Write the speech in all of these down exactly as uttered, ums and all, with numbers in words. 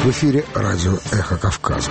В эфире радио «Эхо Кавказа».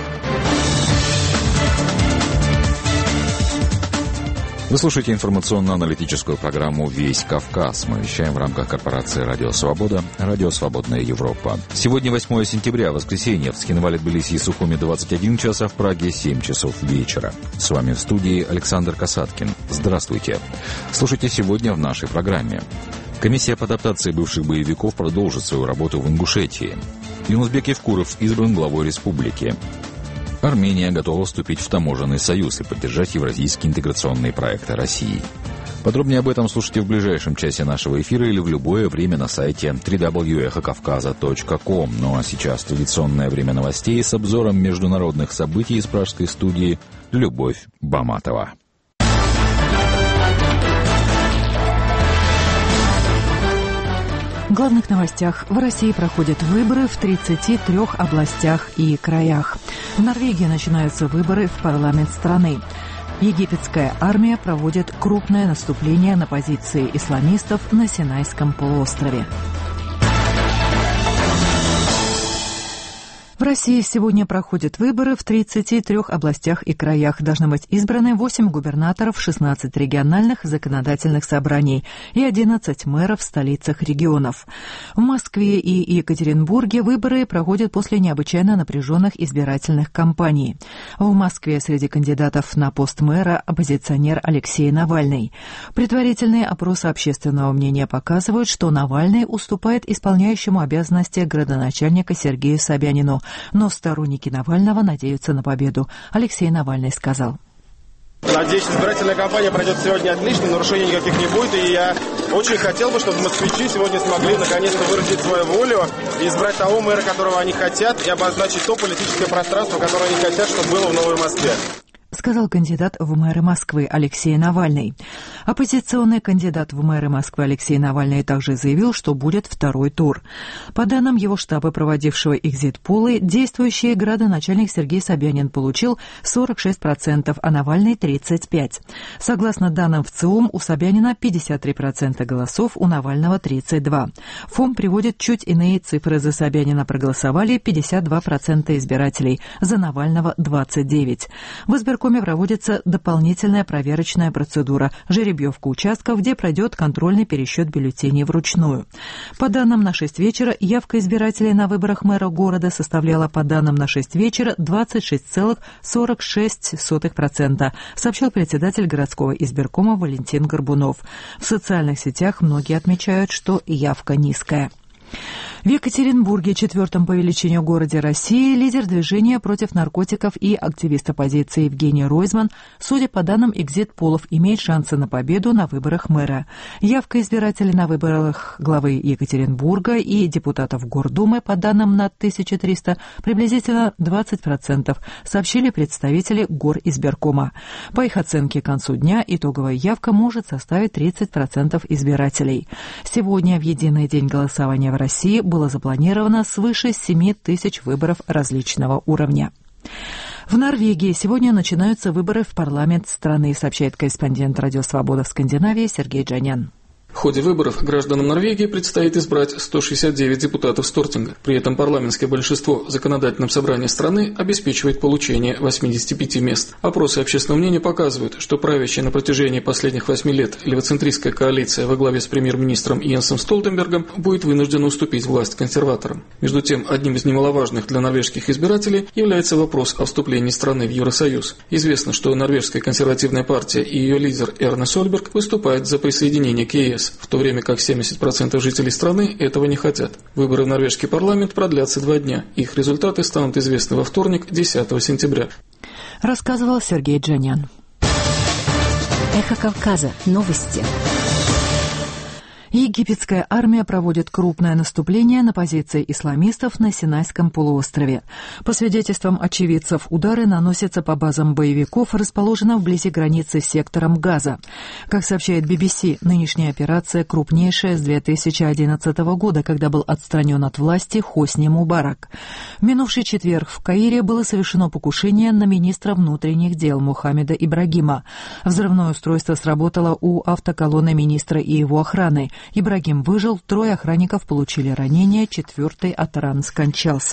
Вы слушаете информационно-аналитическую программу «Весь Кавказ». Мы вещаем в рамках корпорации «Радио Свобода», «Радио Свободная Европа». Сегодня восьмое сентября, воскресенье. В Схинвале, Тбилиси и Сухуми двадцать один час, а в Праге семь часов вечера. С вами в студии Александр Касаткин. Здравствуйте. Слушайте сегодня в нашей программе. Комиссия по адаптации бывших боевиков продолжит свою работу в Ингушетии. Юнусбек Евкуров избран главой республики. Армения готова вступить в таможенный союз и поддержать евразийские интеграционные проекты России. Подробнее об этом слушайте в ближайшем часе нашего эфира или в любое время на сайте дабл ю дабл ю дабл ю точка эхо кавказа точка ком. Ну а сейчас традиционное время новостей с обзором международных событий из пражской студии Любовь Баматова. В главных новостях. В России проходят выборы в тридцати трёх областях и краях. В Норвегии начинаются выборы в парламент страны. Египетская армия проводит крупное наступление на позиции исламистов на Синайском полуострове. В России сегодня проходят выборы в тридцати трёх областях и краях. Должны быть избраны восемь губернаторов, шестнадцать региональных законодательных собраний и одиннадцать мэров в столицах регионов. В Москве и Екатеринбурге выборы проходят после необычайно напряженных избирательных кампаний. В Москве среди кандидатов на пост мэра оппозиционер Алексей Навальный. Предварительные опросы общественного мнения показывают, что Навальный уступает исполняющему обязанности градоначальника Сергею Собянину. Но сторонники Навального надеются на победу. Алексей Навальный сказал: «Надеюсь, избирательная кампания пройдет сегодня отлично, нарушений никаких не будет, и я очень хотел бы, чтобы москвичи сегодня смогли наконец-то выразить свою волю и избрать того мэра, которого они хотят, и обозначить то политическое пространство, которое они хотят, чтобы было в Новой Москве», сказал кандидат в мэры Москвы Алексей Навальный. Оппозиционный кандидат в мэры Москвы Алексей Навальный также заявил, что будет второй тур. По данным его штаба, проводившего экзит-полы, действующий градоначальник Сергей Собянин получил сорок шесть процентов, а Навальный — тридцать пять процентов. Согласно данным ВЦИОМ, у Собянина пятьдесят три процента голосов, у Навального — тридцать два процента. ФОМ приводит чуть иные цифры. За Собянина проголосовали пятьдесят два процента избирателей, за Навального — двадцать девять процентов. В избиркоме проводится дополнительная проверочная процедура – жеребьевка участков, где пройдет контрольный пересчет бюллетеней вручную. По данным на шесть вечера, явка избирателей на выборах мэра города составляла по данным на шесть вечера двадцать шесть целых сорок шесть сотых процента, сообщил председатель городского избиркома Валентин Горбунов. В социальных сетях многие отмечают, что явка низкая. В Екатеринбурге, четвертом по величине городе России, лидер движения против наркотиков и активист оппозиции Евгений Ройзман, судя по данным экзит-полов, имеет шансы на победу на выборах мэра. Явка избирателей на выборах главы Екатеринбурга и депутатов Гордумы, по данным на тысячу триста, приблизительно двадцать процентов, сообщили представители Горизбиркома. По их оценке, к концу дня итоговая явка может составить тридцать процентов избирателей. Сегодня в единый день голосования в России было запланировано свыше семи тысяч выборов различного уровня. В Норвегии сегодня начинаются выборы в парламент страны, сообщает корреспондент «Радио Свобода» в Скандинавии Сергей Джанян. В ходе выборов гражданам Норвегии предстоит избрать сто шестьдесят девять депутатов Стортинга. При этом парламентское большинство в законодательном собрании страны обеспечивает получение восьмидесяти пяти мест. Опросы общественного мнения показывают, что правящая на протяжении последних восьми лет левоцентристская коалиция во главе с премьер-министром Йенсом Столтенбергом будет вынуждена уступить власть консерваторам. Между тем, одним из немаловажных для норвежских избирателей является вопрос о вступлении страны в Евросоюз. Известно, что норвежская консервативная партия и ее лидер Эрна Сольберг выступают за присоединение к ЕС, в то время как семьдесят процентов жителей страны этого не хотят. Выборы в норвежский парламент продлятся два дня. Их результаты станут известны во вторник, десятого сентября. Рассказывал Сергей Джанян. Эхо Кавказа. Новости. Египетская армия проводит крупное наступление на позиции исламистов на Синайском полуострове. По свидетельствам очевидцев, удары наносятся по базам боевиков, расположенным вблизи границы с сектором Газа. Как сообщает би би си, нынешняя операция крупнейшая с две тысячи одиннадцатого года, когда был отстранен от власти Хосни Мубарак. В минувший четверг в Каире было совершено покушение на министра внутренних дел Мухаммеда Ибрагима. Взрывное устройство сработало у автоколонны министра и его охраны. Ибрагим выжил, трое охранников получили ранения, четвертый от ран скончался.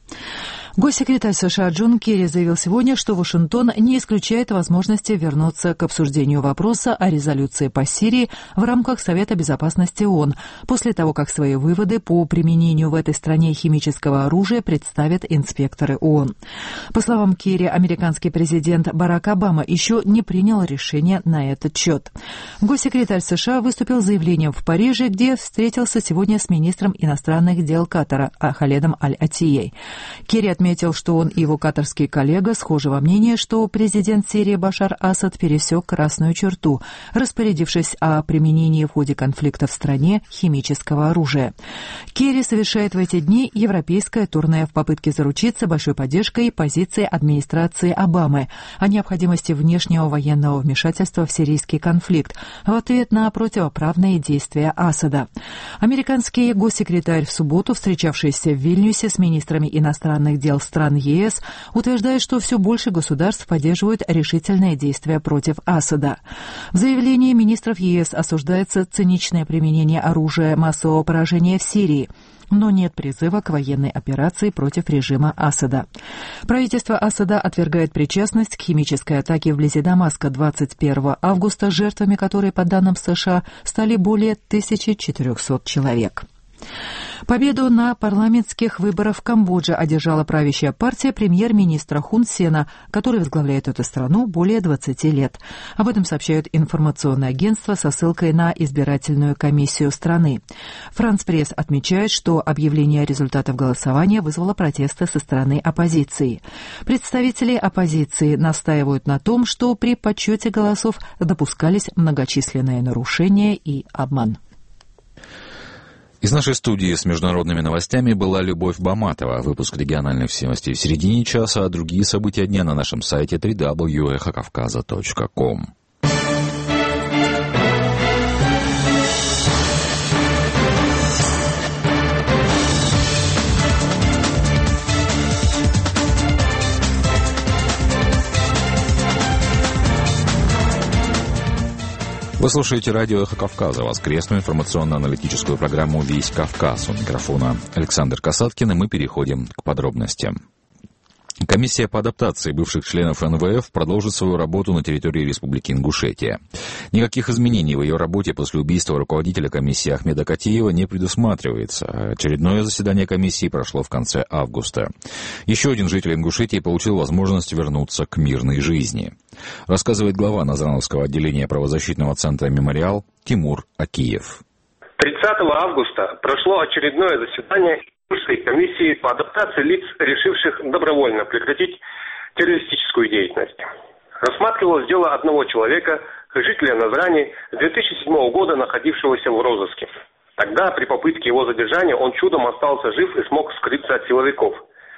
Госсекретарь США Джон Керри заявил сегодня, что Вашингтон не исключает возможности вернуться к обсуждению вопроса о резолюции по Сирии в рамках Совета безопасности ООН, после того, как свои выводы по применению в этой стране химического оружия представят инспекторы ООН. По словам Керри, американский президент Барак Обама еще не принял решение на этот счет. Госсекретарь США выступил с заявлением в Париже, где встретился сегодня с министром иностранных дел Катара Халедом Аль-Аттией. Керри отметил, отметил, что он и его катарский коллега схожи во мнении, что президент Сирии Башар Асад пересек красную черту, распорядившись о применении в ходе конфликта в стране химического оружия. Керри совершает в эти дни европейское турне в попытке заручиться большой поддержкой позиции администрации Обамы о необходимости внешнего военного вмешательства в сирийский конфликт в ответ на противоправные действия Асада. Американский госсекретарь в субботу, встречавшийся в Вильнюсе с министрами иностранных дел стран ЕС, утверждает, что все больше государств поддерживают решительные действия против Асада. В заявлении министров ЕС осуждается циничное применение оружия массового поражения в Сирии, но нет призыва к военной операции против режима Асада. Правительство Асада отвергает причастность к химической атаке вблизи Дамаска двадцать первого августа, жертвами которой, по данным США, стали более тысячи четырехсот человек. Победу на парламентских выборах в Камбодже одержала правящая партия премьер-министра Хун Сена, который возглавляет эту страну более двадцати лет. Об этом сообщают информационные агентства со ссылкой на избирательную комиссию страны. Франс Пресс отмечает, что объявление результатов голосования вызвало протесты со стороны оппозиции. Представители оппозиции настаивают на том, что при подсчете голосов допускались многочисленные нарушения и обман. Из нашей студии с международными новостями была Любовь Баматова. Выпуск региональных новостей в середине часа, а другие события дня на нашем сайте дабл ю дабл ю дабл ю точка эхо кавказа точка ком. Вы слушаете радио «Эхо Кавказа», воскресную информационно-аналитическую программу «Весь Кавказ». У микрофона Александр Касаткин, и мы переходим к подробностям. Комиссия по адаптации бывших членов эн вэ эф продолжит свою работу на территории Республики Ингушетия. Никаких изменений в ее работе после убийства руководителя комиссии Ахмеда Катиева не предусматривается. Очередное заседание комиссии прошло в конце августа. Еще один житель Ингушетии получил возможность вернуться к мирной жизни. Рассказывает глава Назрановского отделения правозащитного центра «Мемориал» Тимур Акиев. тридцатого августа прошло очередное заседание комиссии по адаптации лиц, решивших добровольно прекратить террористическую деятельность. Рассматривалось дело одного человека, жителя Назрани, с две тысячи седьмого года находившегося в розыске. Тогда, при попытке его задержания, он чудом остался жив и смог скрыться от силовиков.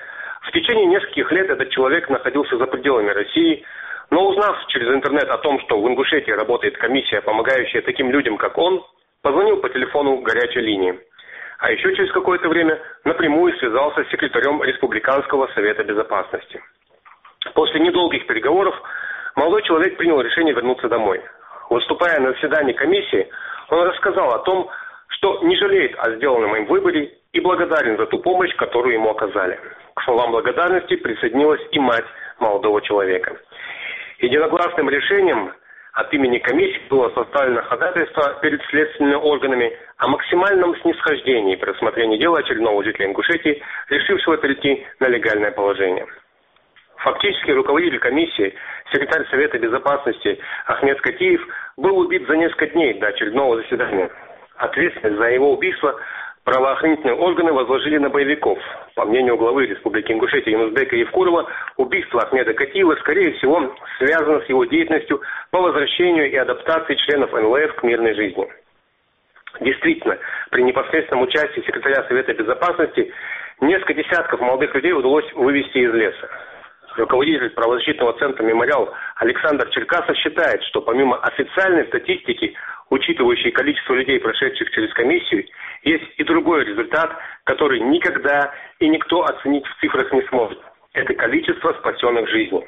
В течение нескольких лет этот человек находился за пределами России, но узнав через интернет о том, что в Ингушетии работает комиссия, помогающая таким людям, как он, позвонил по телефону горячей линии. А еще через какое-то время напрямую связался с секретарем Республиканского совета безопасности. После недолгих переговоров молодой человек принял решение вернуться домой. Выступая на заседании комиссии, он рассказал о том, что не жалеет о сделанном им выборе и благодарен за ту помощь, которую ему оказали. К словам благодарности присоединилась и мать молодого человека. Единогласным решением от имени комиссии было составлено ходатайство перед следственными органами о максимальном снисхождении при рассмотрении дела очередного жителя Ингушетии, решившего перейти на легальное положение. Фактически руководитель комиссии, секретарь Совета безопасности Ахмед Катиев, был убит за несколько дней до очередного заседания. Ответственность за его убийство правоохранительные органы возложили на боевиков. По мнению главы Республики Ингушетия Юнусбека Евкурова, убийство Ахмеда Катиева, скорее всего, связано с его деятельностью по возвращению и адаптации членов эн вэ эф к мирной жизни. Действительно, при непосредственном участии секретаря Совета безопасности несколько десятков молодых людей удалось вывести из леса. Руководитель правозащитного центра «Мемориал» Александр Черкасов считает, что помимо официальной статистики, учитывающей количество людей, прошедших через комиссию, есть и другой результат, который никогда и никто оценить в цифрах не сможет. Это количество спасенных жизней.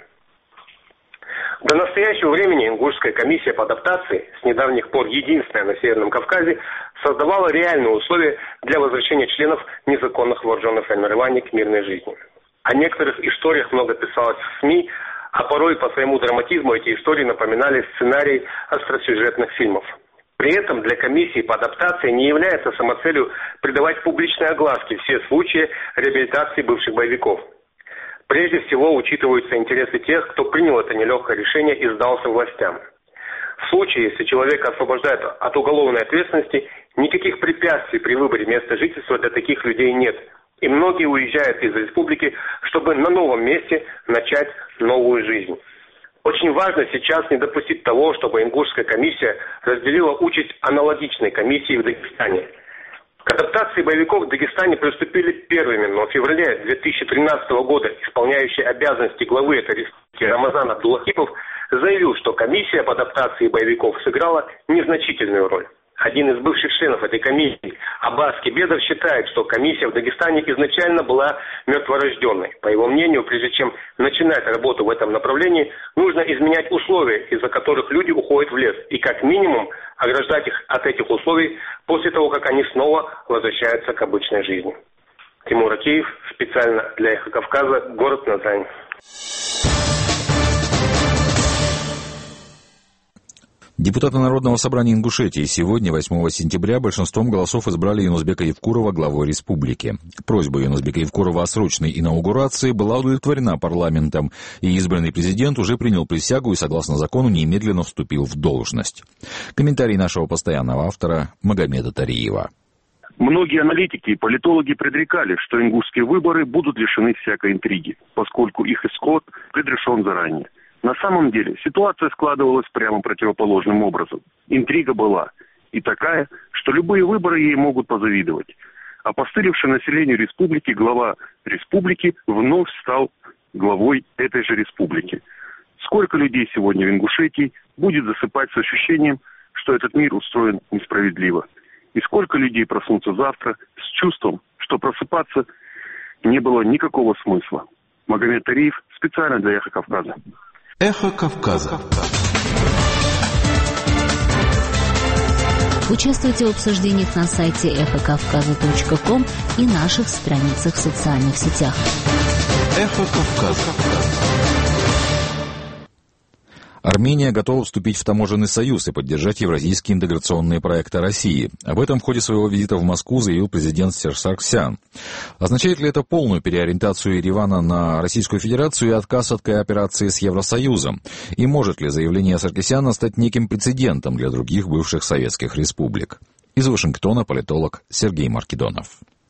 До настоящего времени Ингушская комиссия по адаптации, с недавних пор единственная на Северном Кавказе, создавало реальные условия для возвращения членов незаконных вооруженных формирований к мирной жизни. О некоторых историях много писалось в СМИ, а порой по своему драматизму эти истории напоминали сценарий остросюжетных фильмов. При этом для комиссии по адаптации не является самоцелью придавать публичной огласке все случаи реабилитации бывших боевиков. Прежде всего учитываются интересы тех, кто принял это нелегкое решение и сдался властям. В случае, если человека освобождают от уголовной ответственности, никаких препятствий при выборе места жительства для таких людей нет. И многие уезжают из республики, чтобы на новом месте начать новую жизнь. Очень важно сейчас не допустить того, чтобы Ингушская комиссия разделила участь аналогичной комиссии в Дагестане. К адаптации боевиков в Дагестане приступили первыми, но в феврале две тысячи тринадцатого года исполняющий обязанности главы этой республики Рамазан Абдуллахипов заявил, что комиссия по адаптации боевиков сыграла незначительную роль. Один из бывших членов этой комиссии, Аббас Кебедов, считает, что комиссия в Дагестане изначально была мертворожденной. По его мнению, прежде чем начинать работу в этом направлении, нужно изменять условия, из-за которых люди уходят в лес, и как минимум ограждать их от этих условий после того, как они снова возвращаются к обычной жизни. Тимур Акеев, специально для «Эхо Кавказа», город Назань. Депутаты Народного собрания Ингушетии сегодня, восьмого сентября, большинством голосов избрали Юнусбека Евкурова главой республики. Просьба Юнусбека Евкурова о срочной инаугурации была удовлетворена парламентом, и избранный президент уже принял присягу и, согласно закону, немедленно вступил в должность. Комментарий нашего постоянного автора Магомеда Тариева. Многие аналитики и политологи предрекали, что ингушские выборы будут лишены всякой интриги, поскольку их исход предрешен заранее. На самом деле ситуация складывалась прямо противоположным образом. Интрига была и такая, что любые выборы ей могут позавидовать. А постыливший населению республики глава республики вновь стал главой этой же республики. Сколько людей сегодня в Ингушетии будет засыпать с ощущением, что этот мир устроен несправедливо? И сколько людей проснутся завтра с чувством, что просыпаться не было никакого смысла? Магомед Тариев, специально для «Эхо Кавказа». Эхо Кавказа. Участвуйте в обсуждениях на сайте эхо кавказа точка ком и наших страницах в социальных сетях. Эхо Кавказа. Армения готова вступить в таможенный союз и поддержать евразийские интеграционные проекты России. Об этом в ходе своего визита в Москву заявил президент Серж Саргсян. Означает ли это полную переориентацию Еревана на Российскую Федерацию и отказ от кооперации с Евросоюзом? И может ли заявление Саргсяна стать неким прецедентом для других бывших советских республик? Из Вашингтона политолог Сергей Маркедонов.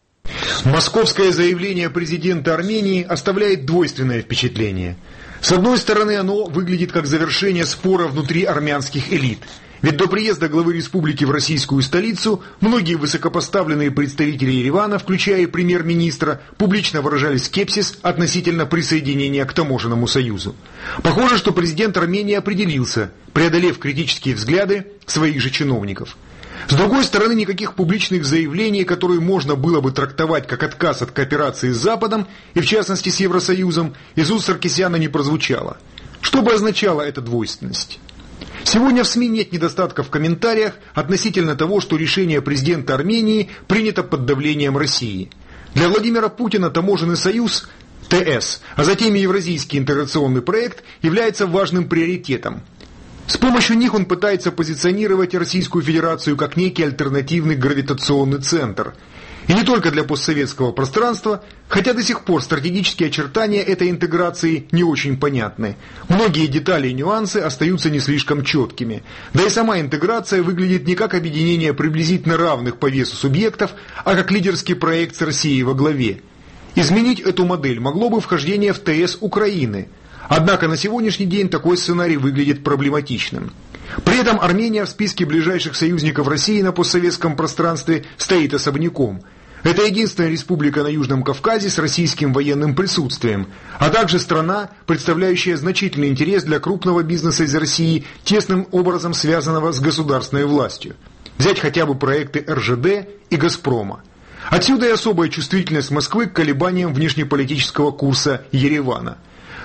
Московское заявление президента Армении оставляет двойственное впечатление. С одной стороны, оно выглядит как завершение спора внутри армянских элит. Ведь до приезда главы республики в российскую столицу многие высокопоставленные представители Еревана, включая и премьер-министра, публично выражали скепсис относительно присоединения к таможенному союзу. Похоже, что президент Армении определился, преодолев критические взгляды своих же чиновников. С другой стороны, никаких публичных заявлений, которые можно было бы трактовать как отказ от кооперации с Западом, и в частности с Евросоюзом, из уст Саркисяна не прозвучало. Что бы означала эта двойственность? Сегодня в СМИ нет недостатка в комментариях относительно того, что решение президента Армении принято под давлением России. Для Владимира Путина таможенный союз, ТС, а затем и Евразийский интеграционный проект является важным приоритетом. С помощью них он пытается позиционировать Российскую Федерацию как некий альтернативный гравитационный центр. И не только для постсоветского пространства, хотя до сих пор стратегические очертания этой интеграции не очень понятны. Многие детали и нюансы остаются не слишком четкими. Да и сама интеграция выглядит не как объединение приблизительно равных по весу субъектов, а как лидерский проект с Россией во главе. Изменить эту модель могло бы вхождение в ТС Украины. Однако на сегодняшний день такой сценарий выглядит проблематичным. При этом Армения в списке ближайших союзников России на постсоветском пространстве стоит особняком. Это единственная республика на Южном Кавказе с российским военным присутствием, а также страна, представляющая значительный интерес для крупного бизнеса из России, тесным образом связанного с государственной властью. Взять хотя бы проекты эр жэ дэ и «Газпрома». Отсюда и особая чувствительность Москвы к колебаниям внешнеполитического курса Еревана.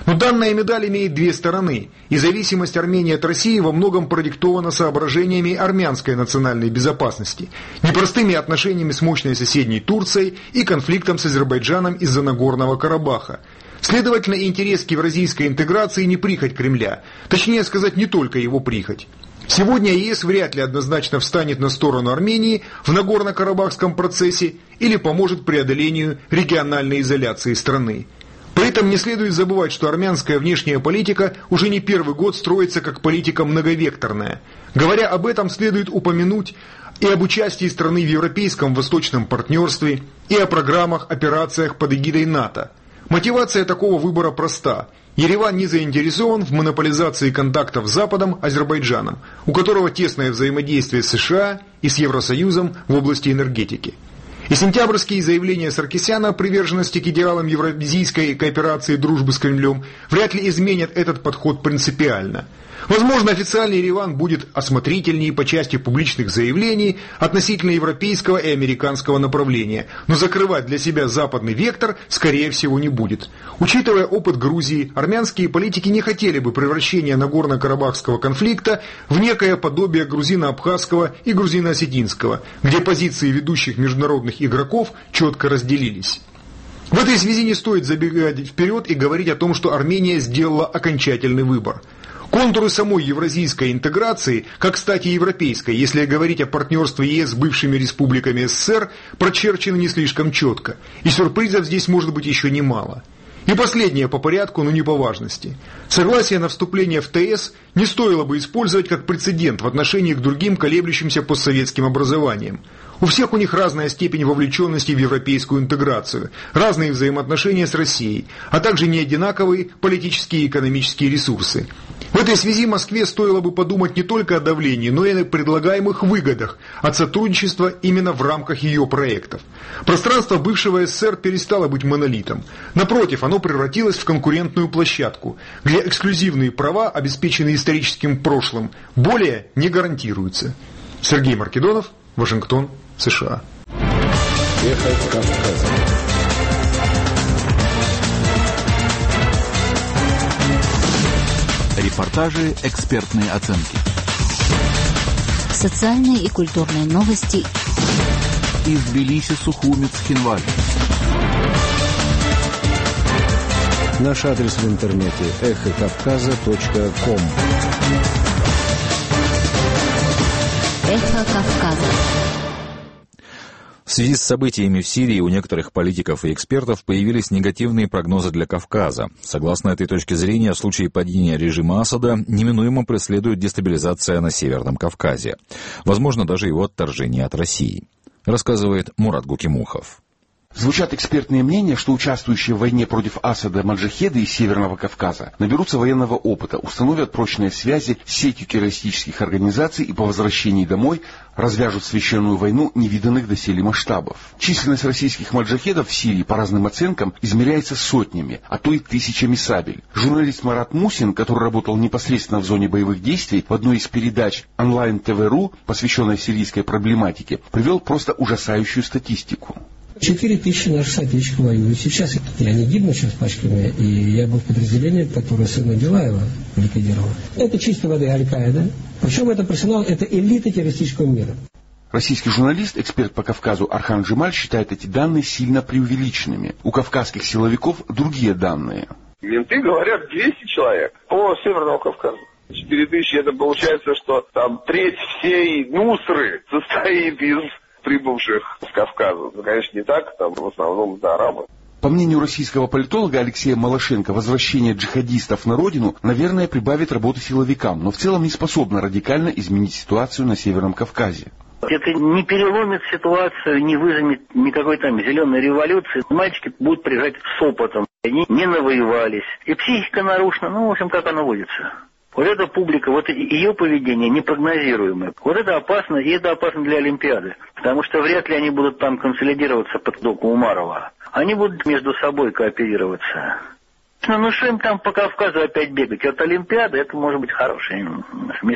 Но данная медаль имеет две стороны, и зависимость Армении от России во многом продиктована соображениями армянской национальной безопасности, непростыми отношениями с мощной соседней Турцией и конфликтом с Азербайджаном из-за Нагорного Карабаха. Следовательно, интерес к евразийской интеграции не прихоть Кремля, точнее сказать, не только его прихоть. Сегодня ЕС вряд ли однозначно встанет на сторону Армении в Нагорно-Карабахском процессе или поможет преодолению региональной изоляции страны. При этом не следует забывать, что армянская внешняя политика уже не первый год строится как политика многовекторная. Говоря об этом, следует упомянуть и об участии страны в европейском восточном партнерстве, и о программах, операциях под эгидой НАТО. Мотивация такого выбора проста. Ереван не заинтересован в монополизации контактов с Западом, Азербайджаном, у которого тесное взаимодействие с США и с Евросоюзом в области энергетики. И сентябрьские заявления Саркисяна о приверженности к идеалам евразийской кооперации и дружбы с Кремлем вряд ли изменят этот подход принципиально. Возможно, официальный Ереван будет осмотрительнее по части публичных заявлений относительно европейского и американского направления, но закрывать для себя западный вектор, скорее всего, не будет. Учитывая опыт Грузии, армянские политики не хотели бы превращения Нагорно-Карабахского конфликта в некое подобие грузино-абхазского и грузино-осетинского, где позиции ведущих международных игроков четко разделились. В этой связи не стоит забегать вперед и говорить о том, что Армения сделала окончательный выбор. Контуры самой евразийской интеграции, как, кстати, европейской, если говорить о партнерстве ЕС с бывшими республиками СССР, прочерчены не слишком четко, и сюрпризов здесь может быть еще немало. И последнее по порядку, но не по важности. Согласие на вступление в ТС не стоило бы использовать как прецедент в отношении к другим колеблющимся постсоветским образованиям. У всех у них разная степень вовлеченности в европейскую интеграцию, разные взаимоотношения с Россией, а также неодинаковые политические и экономические ресурсы. В этой связи Москве стоило бы подумать не только о давлении, но и о предлагаемых выгодах от сотрудничества именно в рамках ее проектов. Пространство бывшего СССР перестало быть монолитом. Напротив, оно превратилось в конкурентную площадку, где эксклюзивные права, обеспеченные историческим прошлым, более не гарантируются. Сергей Маркедонов, Вашингтон, США. Эхо Кавказа. Репортажи, экспертные оценки. Социальные и культурные новости. Из Тбилиси, Сухуми, Цхинвали. Наш адрес в интернете эхо кавказа точка ком. Эхо Кавказа. В связи с событиями в Сирии у некоторых политиков и экспертов появились негативные прогнозы для Кавказа. Согласно этой точке зрения, в случае падения режима Асада неминуемо преследует дестабилизация на Северном Кавказе. Возможно, даже его отторжение от России. Рассказывает Мурат Гукимухов. Звучат экспертные мнения, что участвующие в войне против Асада маджахеды из Северного Кавказа наберутся военного опыта, установят прочные связи с сетью террористических организаций и по возвращении домой развяжут священную войну невиданных доселе масштабов. Численность российских маджахедов в Сирии, по разным оценкам, измеряется сотнями, а то и тысячами сабель. Журналист Марат Мусин, который работал непосредственно в зоне боевых действий, в одной из передач онлайн тэ вэ точка ру, посвященной сирийской проблематике, привел просто ужасающую статистику. Четыре тысячи наших соотечественников воюют сейчас. И они гибнут сейчас пачками. И я был в подразделении, которое сына Дилаева ликвидировал. Это чистой воды Аль-Каида. Причем это персонал, это элита террористического мира. Российский журналист, эксперт по Кавказу Архан Джемаль считает эти данные сильно преувеличенными. У кавказских силовиков другие данные. Менты говорят двести человек по Северному Кавказу. четыре тысячи, это получается, что там треть всей Нусры состоит из прибывших с Кавказа. Ну, конечно, не так, там в основном это арабы. По мнению российского политолога Алексея Малашенко, возвращение джихадистов на родину, наверное, прибавит работы силовикам, но в целом не способно радикально изменить ситуацию на Северном Кавказе. Это не переломит ситуацию, не вызовет никакой там зеленой революции. Мальчики будут приезжать с опытом. Они не навоевались. И психика нарушена, ну, в общем, как она водится. Вот эта публика, вот ее поведение непрогнозируемое. Вот это опасно, и это опасно для Олимпиады. Потому что вряд ли они будут там консолидироваться под доку Умарова. Они будут между собой кооперироваться. Ну, ну что им там по Кавказу опять бегать? Вот Олимпиада, это может быть хорошая мишень.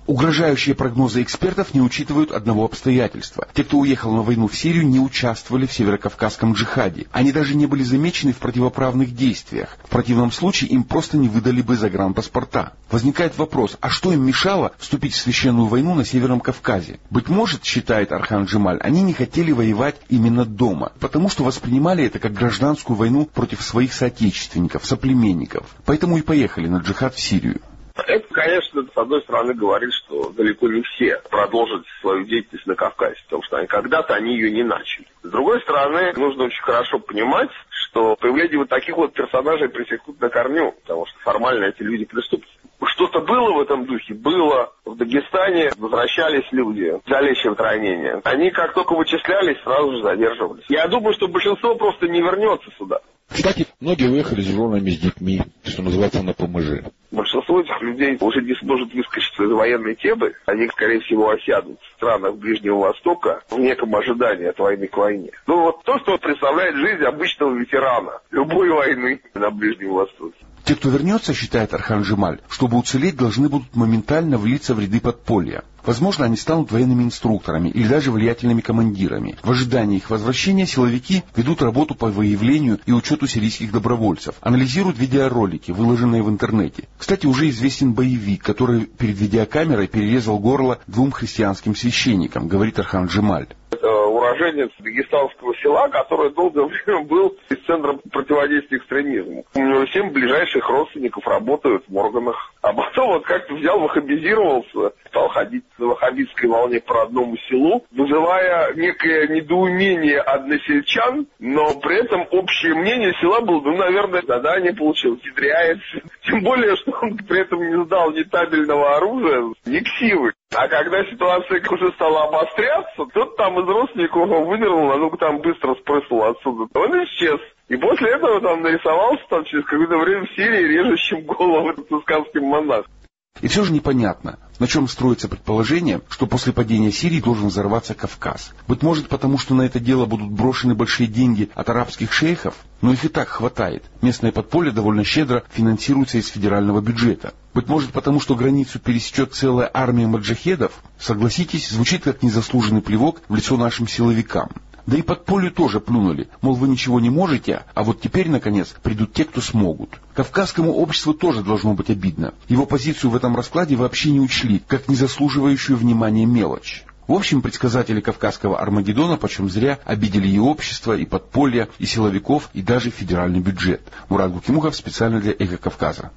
Угрожающие прогнозы экспертов не учитывают одного обстоятельства. Те, кто уехал на войну в Сирию, не участвовали в северокавказском джихаде. Они даже не были замечены в противоправных действиях. В противном случае им просто не выдали бы загранпаспорта. Возникает вопрос, а что им мешало вступить в священную войну на Северном Кавказе? Быть может, считает Орхан Джемаль, они не хотели воевать именно дома, потому что воспринимали это как гражданскую войну против своих соотечественников, соплеменников. Поэтому и поехали на джихад в Сирию. Это, конечно, с одной стороны говорит, что далеко не все продолжат свою деятельность на Кавказе, потому что они, когда-то они ее не начали. С другой стороны, нужно очень хорошо понимать, что появление вот таких вот персонажей пресекут на корню, потому что формально эти люди преступники. Что-то было в этом духе? Было. В Дагестане возвращались люди, залечивать ранения. Они как только вычислялись, сразу же задерживались. Я думаю, что большинство просто не вернется сюда. Кстати, многие выехали с женами, с детьми, что называется, на ПМЖ. Большинство этих людей уже не сможет выскочить из военной темы. Они, скорее всего, осядут в странах Ближнего Востока в неком ожидании от войны к войне. Ну вот то, что представляет жизнь обычного ветерана любой войны на Ближнем Востоке. Те, кто вернется, считает Орхан Джемаль, чтобы уцелеть, должны будут моментально влиться в ряды подполья. Возможно, они станут военными инструкторами или даже влиятельными командирами. В ожидании их возвращения силовики ведут работу по выявлению и учету сирийских добровольцев, анализируют видеоролики, выложенные в интернете. Кстати, уже известен боевик, который перед видеокамерой перерезал горло двум христианским священникам, говорит Орхан Джемаль. Это уроженец дагестанского села, который долгое время был из Центра противодействия экстремизму. У него семь ближайших родственников работают в органах. А потом вот как-то взял, ваххабизировался, стал ходить на ваххабитской волне по родному селу, вызывая некое недоумение односельчан, но при этом общее мнение села было, ну, наверное, задание получил, внедряется. Тем более, что он при этом не сдал ни табельного оружия, ни ксивы. А когда ситуация уже стала обостряться, тот там из родственников вынырнул, а ну-ка там быстро спрыснул отсюда. Он исчез. И после этого там нарисовался там через какое-то время в Сирии режущим голову францисканским монахом. И все же непонятно, на чем строится предположение, что после падения Сирии должен взорваться Кавказ. Быть может, потому что на это дело будут брошены большие деньги от арабских шейхов, но их и так хватает. Местное подполье довольно щедро финансируется из федерального бюджета. Быть может, потому что границу пересечет целая армия маджахедов? Согласитесь, звучит как незаслуженный плевок в лицо нашим силовикам. Да и подполью тоже плюнули, мол, вы ничего не можете, а вот теперь, наконец, придут те, кто смогут. Кавказскому обществу тоже должно быть обидно. Его позицию в этом раскладе вообще не учли, как незаслуживающую внимания мелочь. В общем, предсказатели Кавказского Армагеддона почем зря обидели и общество, и подполье, и силовиков, и даже федеральный бюджет. Мурат Гукимухов специально для «Эхо Кавказа».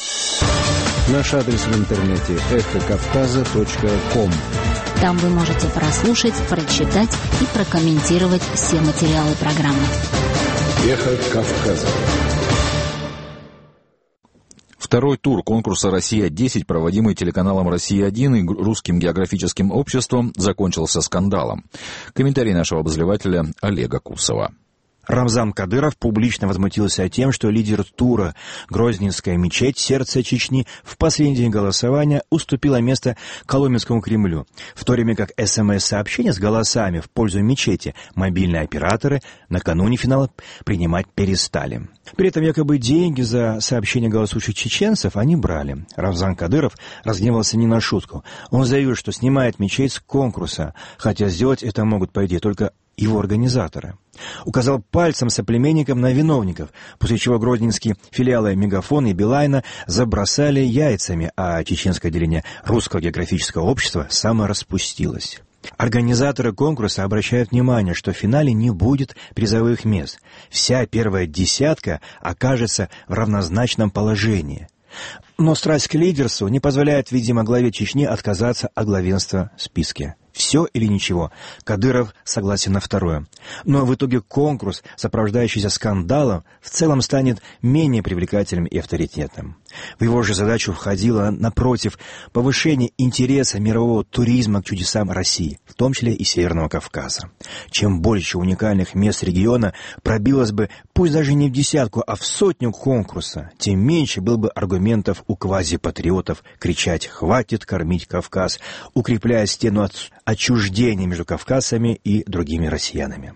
Наш адрес в интернете эхо кавказа точка ком. Там вы можете прослушать, прочитать и прокомментировать все материалы программы. «Эхо Кавказа». Второй тур конкурса «Россия-десять», проводимый телеканалом «Россия один» и Русским географическим обществом, закончился скандалом. Комментарий нашего обозревателя Олега Кусова. Рамзан Кадыров публично возмутился тем, что лидер тура Грозненская мечеть, сердце Чечни, в последний день голосования уступила место Коломенскому Кремлю, в то время как СМС-сообщения с голосами в пользу мечети мобильные операторы накануне финала принимать перестали. При этом якобы деньги за сообщения голосующих чеченцев они брали. Рамзан Кадыров разгневался не на шутку. Он заявил, что снимает мечеть с конкурса, хотя сделать это могут, по идее, только его организаторы. Указал пальцем соплеменникам на виновников, после чего грозненские филиалы Мегафона и Билайна забросали яйцами, а чеченское отделение Русского географического общества самораспустилось. Организаторы конкурса обращают внимание, что в финале не будет призовых мест. Вся первая десятка окажется в равнозначном положении. Но страсть к лидерству не позволяет, видимо, главе Чечни отказаться от главенства в списке. Все или ничего. Кадыров согласен на второе. Но в итоге конкурс, сопровождающийся скандалом, в целом станет менее привлекательным и авторитетным. В его же задачу входило, напротив, повышение интереса мирового туризма к чудесам России, в том числе и Северного Кавказа. Чем больше уникальных мест региона пробилось бы, пусть даже не в десятку, а в сотню конкурса, тем меньше было бы аргументов у квазипатриотов кричать «хватит кормить Кавказ», укрепляя стену от отчуждения между кавказцами и другими россиянами.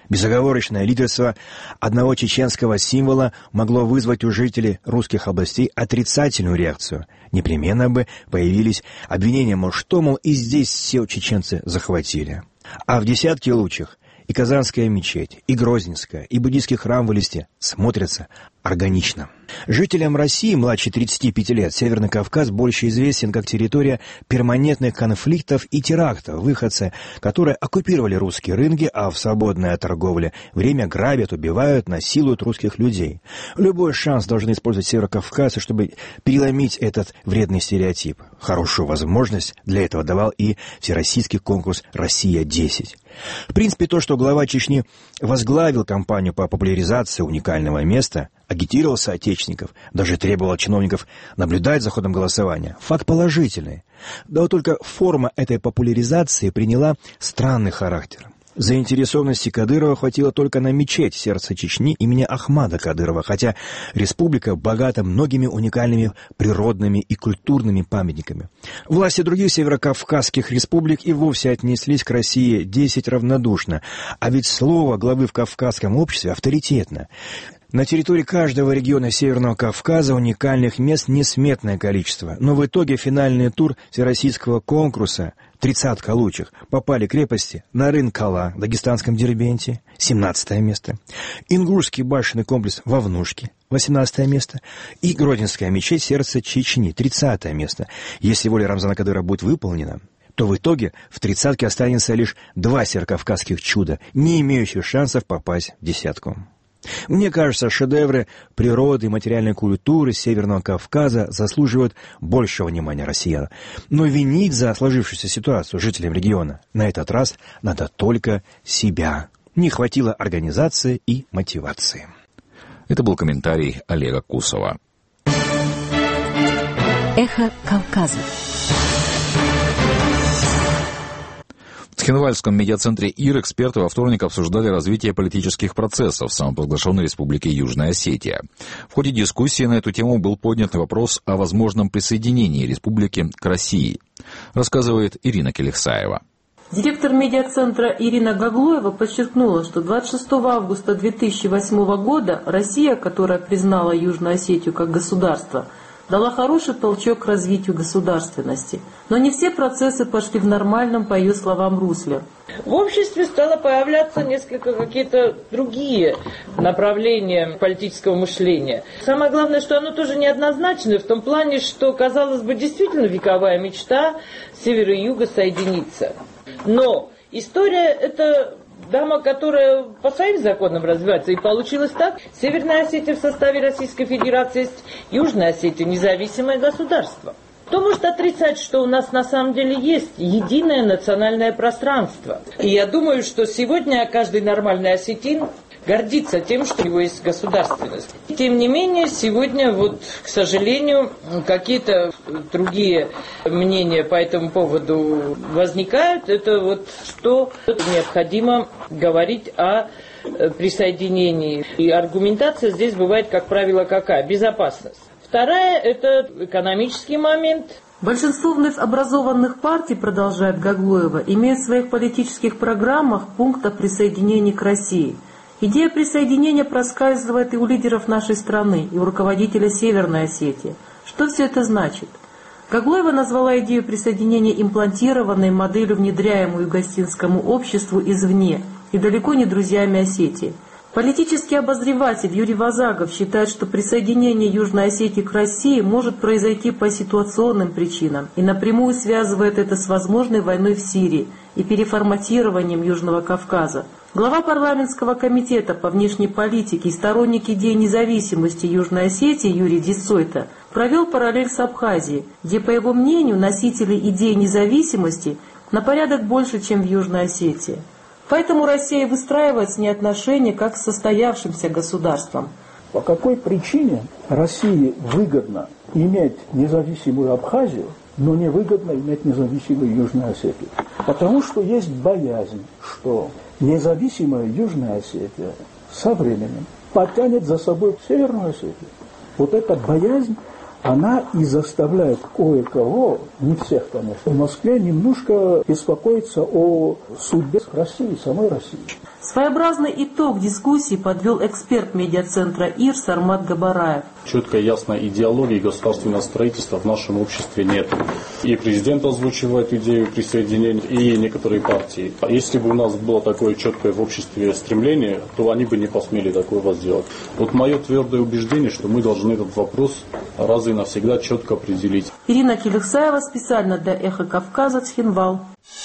Безоговорочное лидерство одного чеченского символа могло вызвать у жителей русских областей отрицательную реакцию. Непременно бы появились обвинения, мол, что, мол, и здесь все чеченцы захватили. А в десятке лучших и Казанская мечеть, и Грозненская, и буддийский храм в Элисте смотрятся органично. Жителям России младше тридцати пяти лет Северный Кавказ больше известен как территория перманентных конфликтов и терактов, выходцы, которые оккупировали русские рынки, а в свободное от торговли время грабят, убивают, насилуют русских людей. Любой шанс должны использовать северокавказцы, чтобы переломить этот вредный стереотип. Хорошую возможность для этого давал и всероссийский конкурс «Россия-десять». В принципе, то, что глава Чечни возглавил кампанию по популяризации уникального места, агитировал соотечественников, даже требовал от чиновников наблюдать за ходом голосования, факт положительный. Да вот только форма этой популяризации приняла странный характер. Заинтересованности Кадырова хватило только на мечеть сердца Чечни имени Ахмада Кадырова, хотя республика богата многими уникальными природными и культурными памятниками. Власти других северокавказских республик и вовсе отнеслись к России-десять равнодушно, а ведь слово главы в кавказском обществе авторитетно. На территории каждого региона Северного Кавказа уникальных мест несметное количество, но в итоге финальный тур всероссийского конкурса «Тридцатка лучших» попали крепости Нарын-Кала в дагестанском Дербенте, семнадцатое место, Ингушский башенный комплекс в Овнушке, восемнадцатое место, и Грозненская мечеть сердца Чечни, тридцатое место. Если воля Рамзана Кадырова будет выполнена, то в итоге в тридцатке останется лишь два северокавказских чуда, не имеющих шансов попасть в десятку. Мне кажется, шедевры природы и материальной культуры Северного Кавказа заслуживают большего внимания россиян. Но винить за сложившуюся ситуацию жителям региона на этот раз надо только себя. Не хватило организации и мотивации. Это был комментарий Олега Кусова. Эхо Кавказа. В Цхинвальском медиацентре ИР эксперты во вторник обсуждали развитие политических процессов в самопровозглашенной республике Южная Осетия. В ходе дискуссии на эту тему был поднят вопрос о возможном присоединении республики к России, рассказывает Ирина Келехсаева. Директор медиацентра Ирина Гаглоева подчеркнула, что двадцать шестого августа две тысячи восьмого года Россия, которая признала Южную Осетию как государство, дала хороший толчок к развитию государственности. Но не все процессы пошли в нормальном, по ее словам, русле. В обществе стало появляться несколько какие-то другие направления политического мышления. Самое главное, что оно тоже неоднозначное, в том плане, что, казалось бы, действительно вековая мечта севера и юга соединиться. Но история — это дама, которая по своим законам развивается. И получилось так. Северная Осетия в составе Российской Федерации есть, Южная Осетия — независимое государство. Кто может отрицать, что у нас на самом деле есть единое национальное пространство? И я думаю, что сегодня каждый нормальный осетин гордится тем, что у него есть государственность. Тем не менее, сегодня, вот, к сожалению, какие-то другие мнения по этому поводу возникают. Это вот что необходимо говорить о присоединении. И аргументация здесь бывает, как правило, какая? Безопасность. Вторая – это экономический момент. Большинство вновь образованных партий, продолжает Гаглоева, имеют в своих политических программах пункт о присоединении к России. Идея присоединения проскальзывает и у лидеров нашей страны, и у руководителя Северной Осетии. Что все это значит? Гаглоева назвала идею присоединения имплантированной моделью, внедряемую югославскому обществу извне, и далеко не друзьями Осетии. Политический обозреватель Юрий Вазагов считает, что присоединение Южной Осетии к России может произойти по ситуационным причинам и напрямую связывает это с возможной войной в Сирии и переформатированием Южного Кавказа. Глава парламентского комитета по внешней политике и сторонник идеи независимости Южной Осетии Юрий Дицойта провел параллель с Абхазией, где, по его мнению, носители идеи независимости на порядок больше, чем в Южной Осетии. Поэтому Россия выстраивает с ней отношения как с состоявшимся государством. По какой причине России выгодно иметь независимую Абхазию, но невыгодно иметь независимую Южную Осетию? Потому что есть боязнь, что независимая Южная Осетия со временем потянет за собой Северную Осетию. Вот эта боязнь, она и заставляет кое-кого, не всех, конечно, в Москве немножко беспокоиться о судьбе России, самой России. Своеобразный итог дискуссии подвел эксперт медиацентра ИР Сармат Габараев. Четкой ясной идеологии государственного строительства в нашем обществе нет. И президент озвучивает идею присоединения, и некоторые партии. Если бы у нас было такое четкое в обществе стремление, то они бы не посмели такого сделать. Вот мое твердое убеждение, что мы должны этот вопрос раз и навсегда четко определить. Ирина Келексаева специально для «Эхо Кавказа», Цхинвал.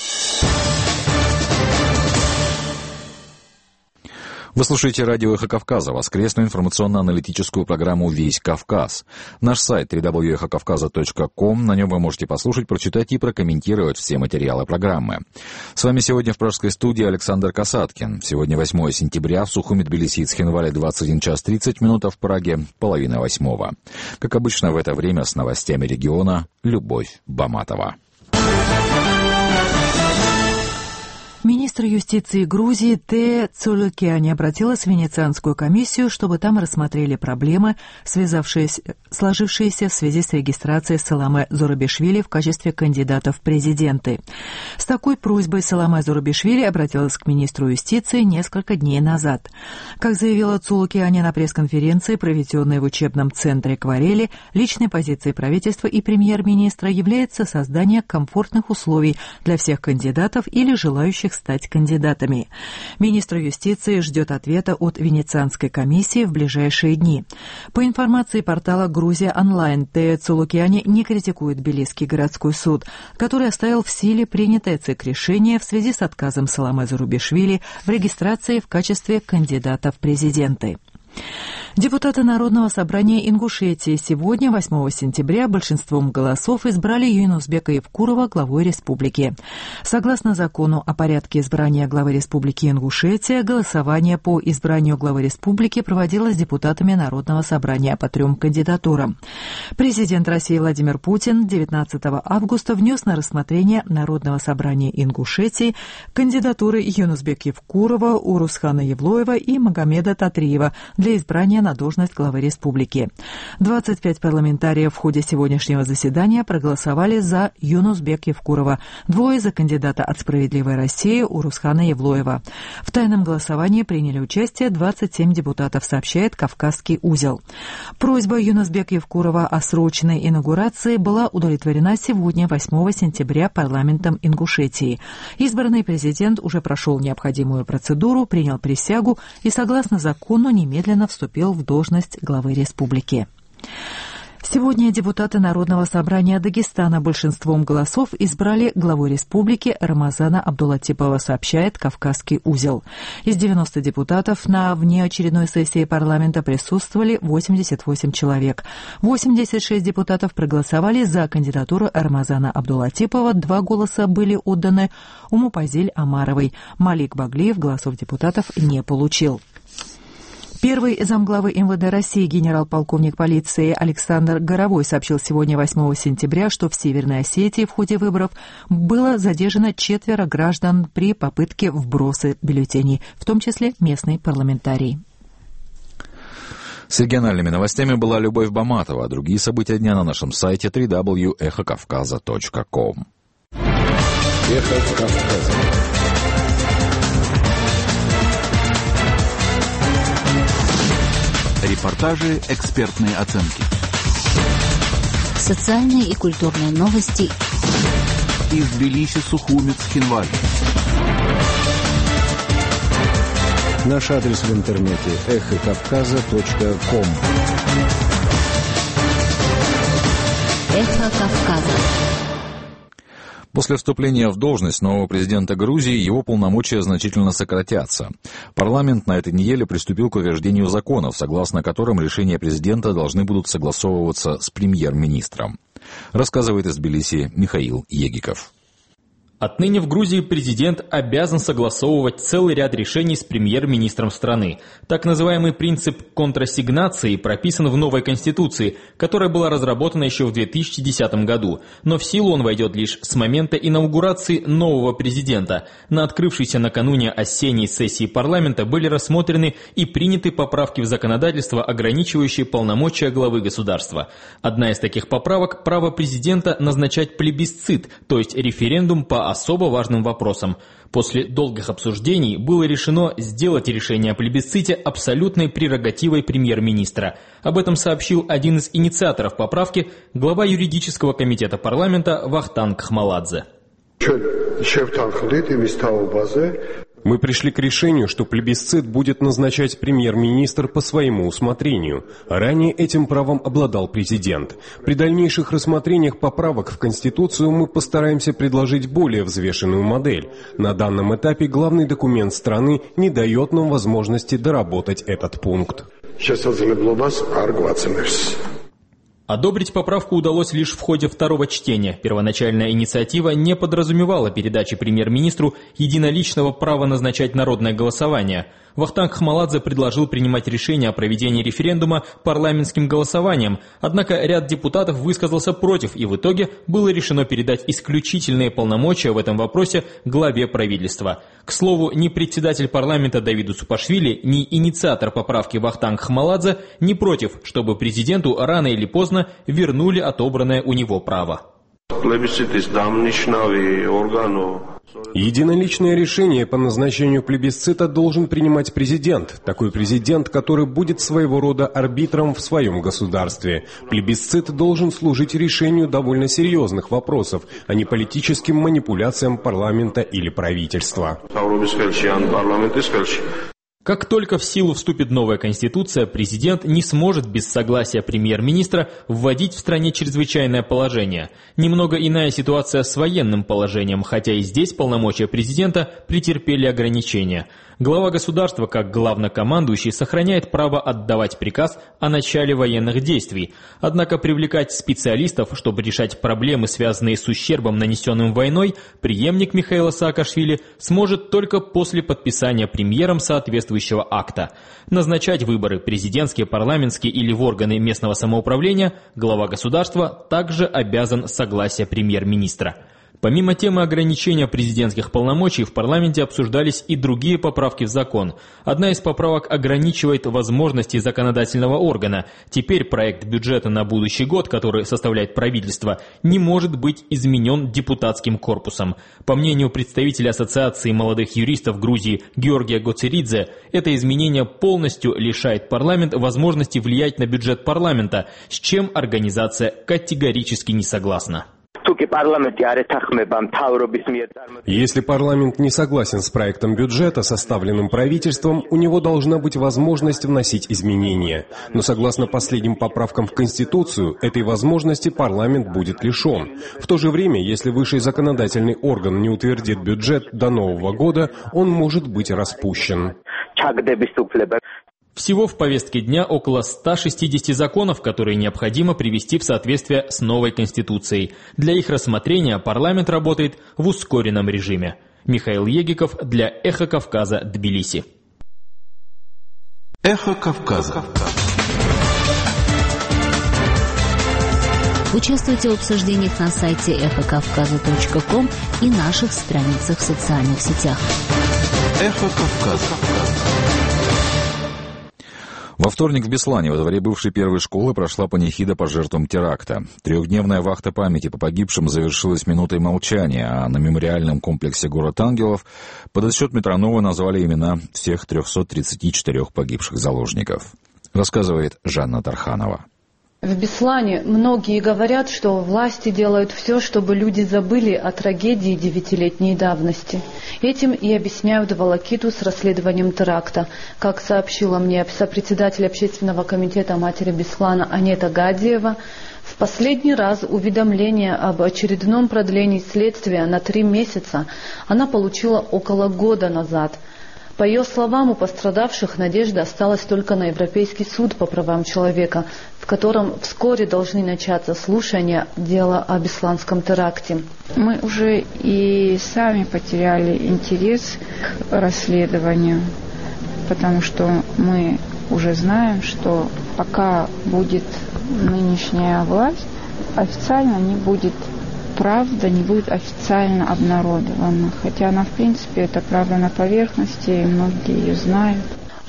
Вы слушаете радио «Эхо Кавказа», воскресную информационно-аналитическую программу «Весь Кавказ». Наш сайт дабл ю дабл ю дабл ю точка эхо кавказа точка ком, на нем вы можете послушать, прочитать и прокомментировать все материалы программы. С вами сегодня в пражской студии Александр Касаткин. Сегодня восьмое сентября, в Сухуми, Тбилиси и Цхинвале двадцать один час тридцать минут, а в Праге половина восьмого. Как обычно в это время с новостями региона Любовь Баматова. Министр юстиции Грузии Тея Цолюкяни обратилась в Венецианскую комиссию, чтобы там рассмотрели проблемы, сложившиеся в связи с регистрацией Саламе Зурабишвили в качестве кандидата в президенты. С такой просьбой Саламе Зурабишвили обратилась к министру юстиции несколько дней назад. Как заявила Цолюкяни на пресс-конференции, проведенной в учебном центре Кварели, личной позицией правительства и премьер-министра является создание комфортных условий для всех кандидатов или желающих стать кандидатами. Министр юстиции ждет ответа от Венецианской комиссии в ближайшие дни. По информации портала «Грузия онлайн», Тея Цолюкяни не критикует Тбилисский городской суд, который оставил в силе принятое ЦИК решение в связи с отказом Саламе Зурабишвили в регистрации в качестве кандидата в президенты. Депутаты Народного собрания Ингушетии сегодня, восьмого сентября, большинством голосов избрали Юнусбека Евкурова главой республики. Согласно закону о порядке избрания главы республики Ингушетия, голосование по избранию главы республики проводилось депутатами Народного собрания по трем кандидатурам. Президент России Владимир Путин девятнадцатого августа внес на рассмотрение Народного собрания Ингушетии кандидатуры Юнусбека Евкурова, Урусхана Евлоева и Магомеда Татриева для избрания на должность главы республики. двадцать пять парламентариев в ходе сегодняшнего заседания проголосовали за Юнусбека Евкурова, двое за кандидата от «Справедливой России» Урусхана Евлоева. В тайном голосовании приняли участие двадцать семь депутатов, сообщает «Кавказский узел». Просьба Юнусбека Евкурова о срочной инаугурации была удовлетворена сегодня, восьмого сентября, парламентом Ингушетии. Избранный президент уже прошел необходимую процедуру, принял присягу и, согласно закону, немедленно вступил в должность главы республики. Сегодня депутаты Народного собрания Дагестана большинством голосов избрали главу республики Рамазана Абдулатипова, сообщает «Кавказский узел». Из девяноста депутатов на внеочередной сессии парламента присутствовали восемьдесят восемь человек. восемьдесят шесть депутатов проголосовали за кандидатуру Рамазана Абдулатипова, два голоса были отданы Умупазиль Амаровой. Малик Баглиев голосов депутатов не получил. Первый замглавы эм вэ дэ России генерал-полковник полиции Александр Горовой сообщил сегодня, восьмого сентября, что в Северной Осетии в ходе выборов было задержано четверо граждан при попытке вброса бюллетеней, в том числе местный парламентарий. С региональными новостями была Любовь Баматова. Другие события дня на нашем сайте дабл ю дабл ю дабл ю точка эхо кавказа точка ком. Эхо Кавказа. Репортажи, экспертные оценки. Социальные и культурные новости. Из Тбилиси, Сухуми, Цхинвале. Наш адрес в интернете эхо кавказа точка ком. Эхо Кавказа. После вступления в должность нового президента Грузии его полномочия значительно сократятся. Парламент на этой неделе приступил к утверждению законов, согласно которым решения президента должны будут согласовываться с премьер-министром. Рассказывает из Тбилиси Михаил Егиков. Отныне в Грузии президент обязан согласовывать целый ряд решений с премьер-министром страны. Так называемый принцип контрасигнации прописан в новой конституции, которая была разработана еще в две тысячи десятом году, но в силу он войдет лишь с момента инаугурации нового президента. На открывшейся накануне осенней сессии парламента были рассмотрены и приняты поправки в законодательство, ограничивающие полномочия главы государства. Одна из таких поправок – право президента назначать плебисцит, то есть референдум по по особо важным вопросам. После долгих обсуждений было решено сделать решение о плебисците абсолютной прерогативой премьер-министра. Об этом сообщил один из инициаторов поправки, глава юридического комитета парламента Вахтанг Хмаладзе. Мы пришли к решению, что плебисцит будет назначать премьер-министр по своему усмотрению. Ранее этим правом обладал президент. При дальнейших рассмотрениях поправок в Конституцию мы постараемся предложить более взвешенную модель. На данном этапе главный документ страны не дает нам возможности доработать этот пункт. Одобрить поправку удалось лишь в ходе второго чтения. Первоначальная инициатива не подразумевала передачи премьер-министру единоличного права назначать народное голосование. Вахтанг Хмаладзе предложил принимать решение о проведении референдума парламентским голосованием, однако ряд депутатов высказался против, и в итоге было решено передать исключительные полномочия в этом вопросе главе правительства. К слову, ни председатель парламента Давиду Супашвили, ни инициатор поправки Вахтанг Хмаладзе не против, чтобы президенту рано или поздно вернули отобранное у него право. Единоличное решение по назначению плебисцита должен принимать президент. Такой президент, который будет своего рода арбитром в своем государстве. Плебисцит должен служить решению довольно серьезных вопросов, а не политическим манипуляциям парламента или правительства. Как только в силу вступит новая конституция, президент не сможет без согласия премьер-министра вводить в стране чрезвычайное положение. Немного иная ситуация с военным положением, хотя и здесь полномочия президента претерпели ограничения. Глава государства, как главнокомандующий, сохраняет право отдавать приказ о начале военных действий. Однако привлекать специалистов, чтобы решать проблемы, связанные с ущербом, нанесенным войной, преемник Михаила Саакашвили сможет только после подписания премьером соответствующего акта. Назначать выборы президентские, парламентские или в органы местного самоуправления глава государства также обязан согласия премьер-министра. Помимо темы ограничения президентских полномочий, в парламенте обсуждались и другие поправки в закон. Одна из поправок ограничивает возможности законодательного органа. Теперь проект бюджета на будущий год, который составляет правительство, не может быть изменен депутатским корпусом. По мнению представителя Ассоциации молодых юристов Грузии Георгия Гоцеридзе, это изменение полностью лишает парламент возможности влиять на бюджет парламента, с чем организация категорически не согласна. Если парламент не согласен с проектом бюджета, составленным правительством, у него должна быть возможность вносить изменения. Но согласно последним поправкам в Конституцию, этой возможности парламент будет лишен. В то же время, если высший законодательный орган не утвердит бюджет до Нового года, он может быть распущен. Всего в повестке дня около ста шестидесяти законов, которые необходимо привести в соответствие с новой Конституцией. Для их рассмотрения парламент работает в ускоренном режиме. Михаил Егиков для «Эхо Кавказа», Тбилиси. «Эхо Кавказа». Участвуйте в обсуждениях на сайте эхо кавказа точка ком и наших страницах в социальных сетях. «Эхо Кавказа». Во вторник в Беслане, во дворе бывшей первой школы, прошла панихида по жертвам теракта. Трехдневная вахта памяти по погибшим завершилась минутой молчания, а на мемориальном комплексе «Город ангелов» под отсчет метронома назвали имена всех трехсот тридцати четырёх погибших заложников. Рассказывает Жанна Тарханова. В Беслане многие говорят, что власти делают все, чтобы люди забыли о трагедии девятилетней давности. Этим и объясняют волокиту с расследованием теракта. Как сообщила мне сопредседатель общественного комитета матери Беслана Анета Гадиева, в последний раз уведомление об очередном продлении следствия на три месяца она получила около года назад. По ее словам, у пострадавших надежда осталась только на Европейский суд по правам человека, в котором вскоре должны начаться слушания дела о бесланском теракте. Мы уже и сами потеряли интерес к расследованию, потому что мы уже знаем, что пока будет нынешняя власть, официально не будет правда, не будет официально обнародована. Хотя она, в принципе, это правда на поверхности, и многие ее знают.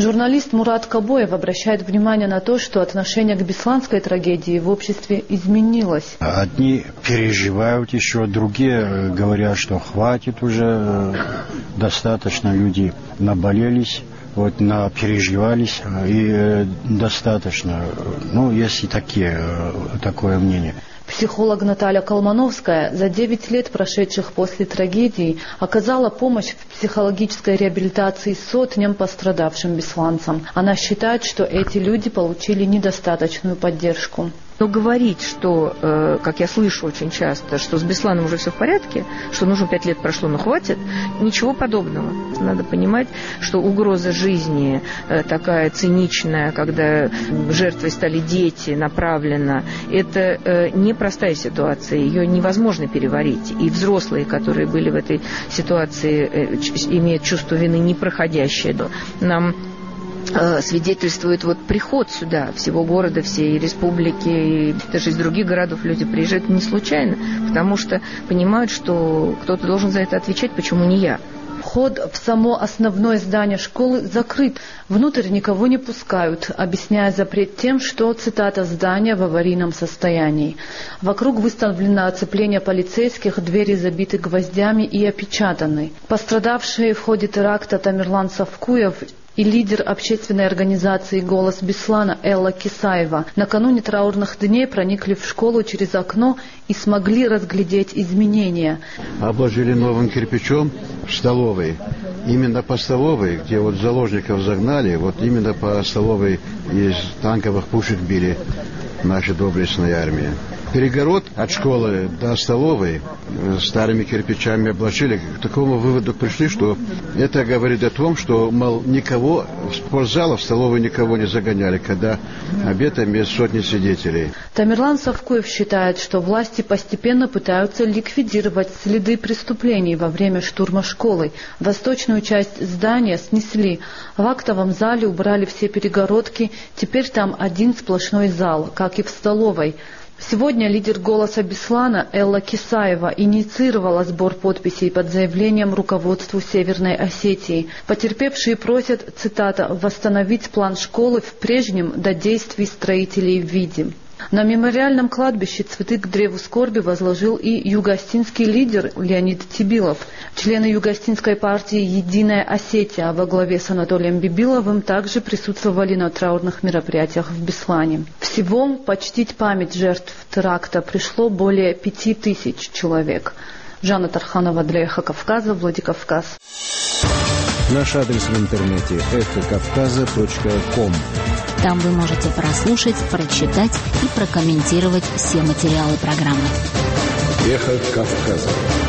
Журналист Мурат Кабоев обращает внимание на то, что отношение к бесланской трагедии в обществе изменилось. Одни переживают еще, другие говорят, что хватит уже, достаточно, люди наболелись, вот, на, переживались, и достаточно. Ну, есть и такие, такое мнение. Психолог Наталья Колмановская за девять лет, прошедших после трагедии, оказала помощь в психологической реабилитации сотням пострадавшим бесланцам. Она считает, что эти люди получили недостаточную поддержку. Но говорить, что, э, как я слышу очень часто, что с Бесланом уже все в порядке, что нужно пять лет прошло, но хватит, ничего подобного. Надо понимать, что угроза жизни э, такая циничная, когда жертвой стали дети, направлена, это э, непростая ситуация, ее невозможно переварить. И взрослые, которые были в этой ситуации, э, имеют чувство вины непроходящее. Нам свидетельствует вот приход сюда всего города, всей республики, и даже из других городов люди приезжают не случайно, потому что понимают, что кто-то должен за это отвечать, почему не я. Вход в само основное здание школы закрыт. Внутрь никого не пускают, объясняя запрет тем, что, цитата, «здание в аварийном состоянии». Вокруг выставлено оцепление полицейских, двери забиты гвоздями и опечатаны. Пострадавшие в ходе теракта Тамерлан Савкуев и лидер общественной организации «Голос Беслана» Элла Кисаева накануне траурных дней проникли в школу через окно и смогли разглядеть изменения. Обложили новым кирпичом в столовой. Именно по столовой, где вот заложников загнали, вот именно по столовой из танковых пушек били наши доблестные армии. Перегород от школы до столовой старыми кирпичами обложили. К такому выводу пришли, что это говорит о том, что, мол, никого в спортзал, в столовую никого не загоняли, когда обедами есть сотни свидетелей. Тамерлан Савкуев считает, что власти постепенно пытаются ликвидировать следы преступлений во время штурма школы. Восточную часть здания снесли. В актовом зале убрали все перегородки. Теперь там один сплошной зал, как и в столовой. Сегодня лидер «Голоса Беслана» Элла Кисаева инициировала сбор подписей под заявлением руководству Северной Осетии. Потерпевшие просят, цитата, «восстановить план школы в прежнем до действий строителей виде». На мемориальном кладбище цветы к древу скорби возложил и югоостинский лидер Леонид Тибилов. Члены югоостинской партии «Единая Осетия» во главе с Анатолием Бибиловым также присутствовали на траурных мероприятиях в Беслане. Всего почтить память жертв теракта пришло более пяти тысяч человек. Жанна Тарханова для «Эхо Кавказа», Владикавказ. Наш адрес в интернете эхо кавказа точка ком. Там вы можете прослушать, прочитать и прокомментировать все материалы программы. «Эхо Кавказа».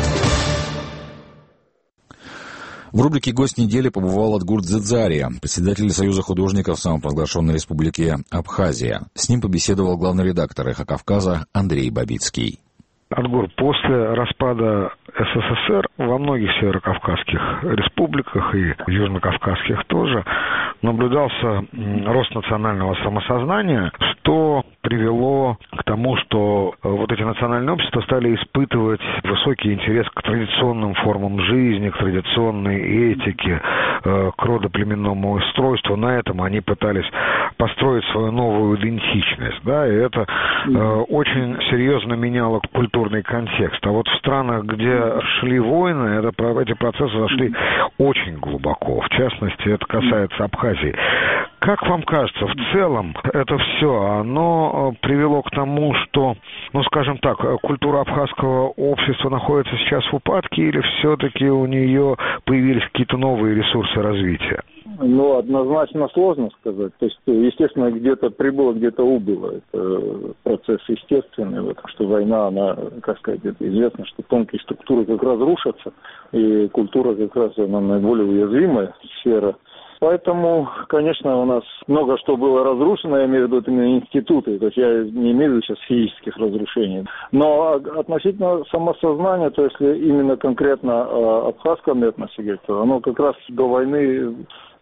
В рубрике «Гость недели» побывал Адгур Дзидзария, председатель Союза художников самопровозглашенной республики Абхазия. С ним побеседовал главный редактор «Эхо Кавказа» Андрей Бабицкий. Адгур, после распада СССР во многих северокавказских республиках и южнокавказских тоже наблюдался рост национального самосознания, что привело к тому, что вот эти национальные общества стали испытывать высокий интерес к традиционным формам жизни, к традиционной этике, к родоплеменному устройству. На этом они пытались построить свою новую идентичность. Да, и это э, очень серьезно меняло культурный контекст. А вот в странах, где шли войны, это, эти процессы зашли очень глубоко. В частности, это касается Абхазии. Как вам кажется, в целом это все, оно привело к тому, что, ну скажем так, культура абхазского общества находится сейчас в упадке, или все-таки у нее появились какие-то новые ресурсы развития? Ну, однозначно сложно сказать. То есть, естественно, где-то прибыло, где-то убыло. Это процесс естественный, потому что война, она, как сказать, это известно, что тонкие структуры как раз рушатся, и культура как раз она наиболее уязвимая сфера. Поэтому, конечно, у нас много что было разрушено, я имею в виду именно институты, то есть я не имею в виду сейчас физических разрушений. Но относительно самосознания, то если именно конкретно о абхазском этносе говорить, то оно как раз до войны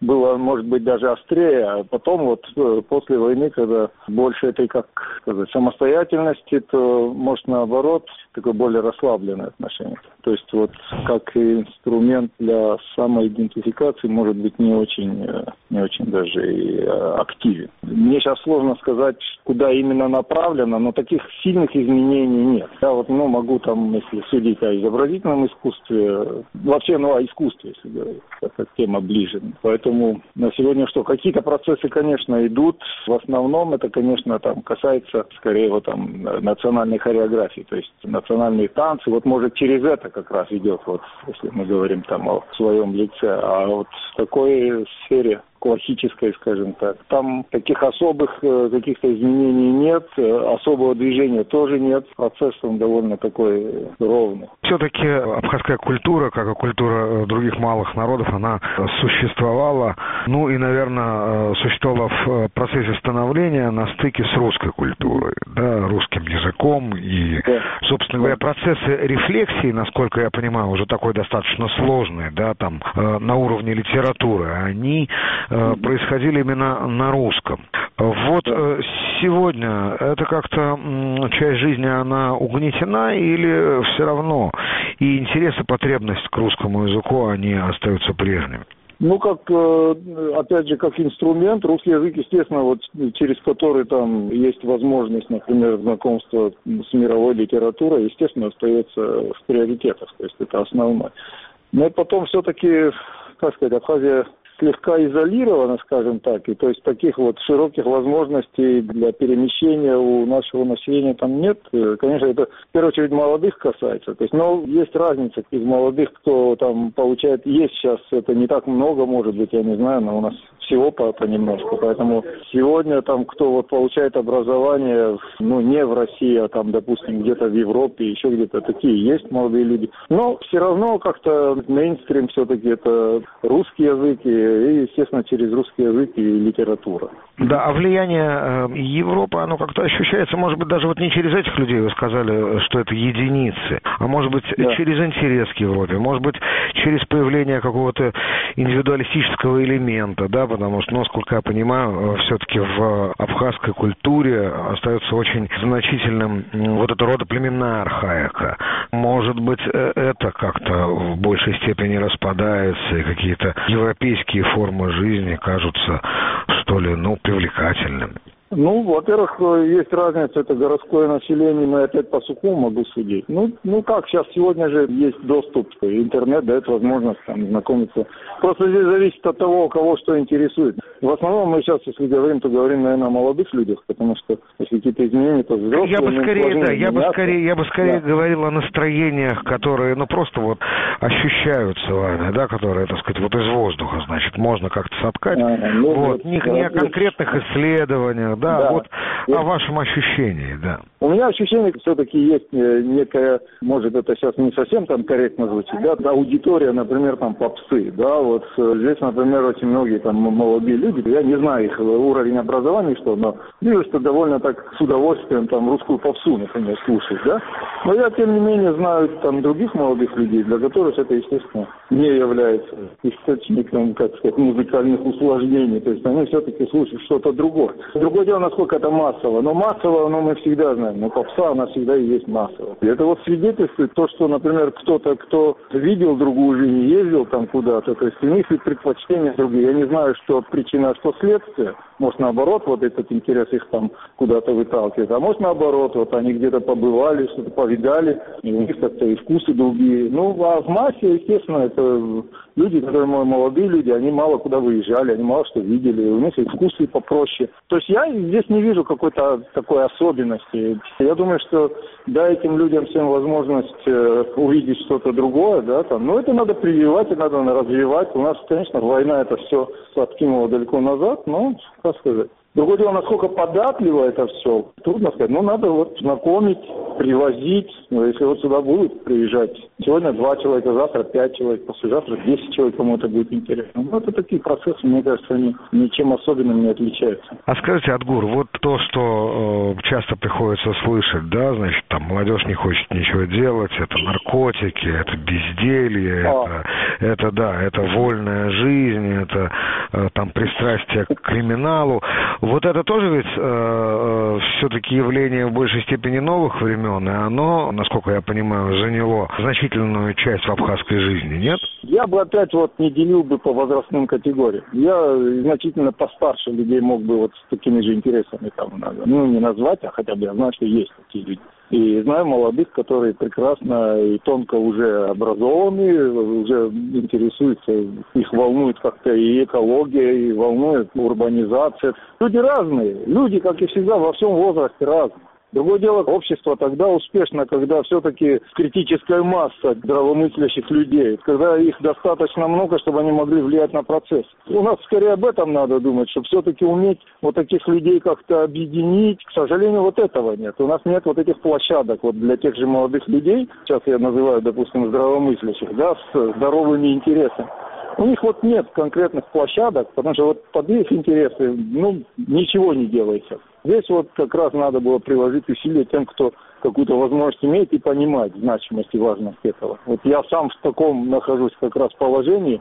было, может быть, даже острее, а потом вот после войны, когда больше этой, как сказать, самостоятельности, то, может, наоборот, такое более расслабленное отношение. То есть вот как инструмент для самоидентификации может быть не очень, не очень даже и активен. Мне сейчас сложно сказать, куда именно направлено, но таких сильных изменений нет. Я вот ну, могу там, если судить о изобразительном искусстве, вообще ну, о искусстве, если говорить, эта тема ближе. Поэтому на сегодня что, какие-то процессы, конечно, идут. В основном это, конечно, там касается скорее вот там национальной хореографии, то есть национальные танцы. Вот может через это как раз идет, вот, если мы говорим там о своем лице. А вот в такой сфере классической, скажем так, там таких особых каких-то изменений нет, особого движения тоже нет. Процесс он довольно такой ровный. Все-таки абхазская культура, как и культура других малых народов, она существовала, ну и, наверное, существовала в процессе становления на стыке с русской культурой, да, русским языком. И, да. собственно говоря, процессы рефлексии, насколько я понимаю, уже такой достаточно сложный, да, там, на уровне литературы, они происходили именно на русском. Вот сегодня это как-то часть жизни, она угнетена или все равно и интерес и потребность к русскому языку, они остаются прежними? Ну, как, опять же, как инструмент, русский язык, естественно, вот через который там есть возможность, например, знакомства с мировой литературой, естественно, остается в приоритетах, то есть это основное. Но потом все-таки, как сказать, Абхазия слегка изолирована, скажем так, и то есть таких вот широких возможностей для перемещения у нашего населения там нет. Конечно, это в первую очередь молодых касается. То есть, но есть разница из молодых, кто там получает, есть сейчас, это не так много, может быть, я не знаю, но у нас всего по понемножку. Поэтому сегодня там, кто вот получает образование, ну, не в России, а там, допустим, где-то в Европе, еще где-то такие есть молодые люди. Но все равно как-то мейнстрим все-таки это русский язык и и, естественно, через русский язык и литература. Да, а влияние э, Европы, оно как-то ощущается, может быть, даже вот не через этих людей, вы сказали, что это единицы, а может быть, да. через интерес к Европе, может быть, через появление какого-то индивидуалистического элемента, да, потому что, ну, насколько я понимаю, все-таки в абхазской культуре остается очень значительным вот эта родоплеменная архаика. Может быть, это как-то в большей степени распадается, и какие-то европейские формы жизни кажутся, что ли, ну, привлекательными. Ну, во-первых, есть разница, это городское население, но я опять по сухому могу судить. Ну, ну как, сейчас сегодня же есть доступ, интернет дает возможность там знакомиться. Просто здесь зависит от того, кого что интересует. В основном мы сейчас, если говорим, то говорим, наверное, о молодых людях, потому что если какие-то изменения, то взрослые... Я бы скорее, да, я бы скорее, я бы скорее да. говорил о настроениях, которые, ну, просто вот ощущаются вами, да, которые, так сказать, вот из воздуха, значит, можно как-то соткать. А, ну, вот, не, не о конкретных исследованиях, да, да, вот и... о вашем ощущении, да. У меня ощущение, все-таки есть некая, может, это сейчас не совсем там корректно звучит, да, аудитория, например, там попсы, да, вот здесь, например, очень многие там молодые люди, я не знаю их уровень образования, что, но вижу, что довольно так с удовольствием там русскую попсу, например, слушают, да. Но я, тем не менее, знаю там других молодых людей, для которых это, естественно, не является источником, как сказать, музыкальных усложнений, то есть они все-таки слушают что-то другое. Другое дело, насколько это массово, но массово, ну, мы всегда знаем, но попса, она всегда и есть массово. И это вот свидетельствует то, что, например, кто-то, кто видел другую жизнь, ездил там куда-то, то есть у них и предпочтения другие. Я не знаю, что причина, а что следствие. Может, наоборот, вот этот интерес их там куда-то выталкивает. А может, наоборот, вот они где-то побывали, что-то повидали, и у них как-то и вкусы другие. Ну, а в массе, естественно, это люди, которые молодые люди, они мало куда выезжали, они мало что видели, у них и вкусы попроще. То есть я здесь не вижу какой-то такой особенности. Я думаю, что дай этим людям всем возможность э, увидеть что-то другое, да, там, но это надо прививать, это надо развивать. У нас, конечно, война это все откинула далеко назад, но, как сказать, Другое дело, насколько податливо это все, трудно сказать. Но надо вот знакомить, привозить. Ну, если вот сюда будут приезжать сегодня два человека, завтра пять человек, послезавтра десять человек, кому это будет интересно. Ну, это такие процессы, мне кажется, они ничем особенным не отличаются. А скажите, Адгур, вот то, что э, часто приходится слышать, да, значит, там молодежь не хочет ничего делать, это наркотики, это безделье, а. это, это, да, это вольная жизнь, это э, там пристрастие к криминалу. Вот это тоже ведь э, э, все-таки явление в большей степени новых времен, и оно, насколько я понимаю, заняло значительную часть в абхазской жизни, нет? Я бы опять вот не делил бы по возрастным категориям. Я значительно постарше людей мог бы вот с такими же интересами там, ну, не назвать, а хотя бы я знаю, что есть такие люди. И знаю молодых, которые прекрасно и тонко уже образованы, уже интересуются, их волнует как-то и экология, и волнует урбанизация. Люди разные, люди, как и всегда, во всем возрасте разные. Другое дело, общество тогда успешно, когда все-таки критическая масса здравомыслящих людей, когда их достаточно много, чтобы они могли влиять на процесс. У нас скорее об этом надо думать, чтобы все-таки уметь вот таких людей как-то объединить. К сожалению, вот этого нет. У нас нет вот этих площадок вот для тех же молодых людей, сейчас я называю, допустим, здравомыслящих, да, с здоровыми интересами. У них вот нет конкретных площадок, потому что вот под их интересы, ну, ничего не делается. Здесь вот как раз надо было приложить усилия тем, кто какую-то возможность имеет и понимать значимость и важность этого. Вот я сам в таком нахожусь как раз положении,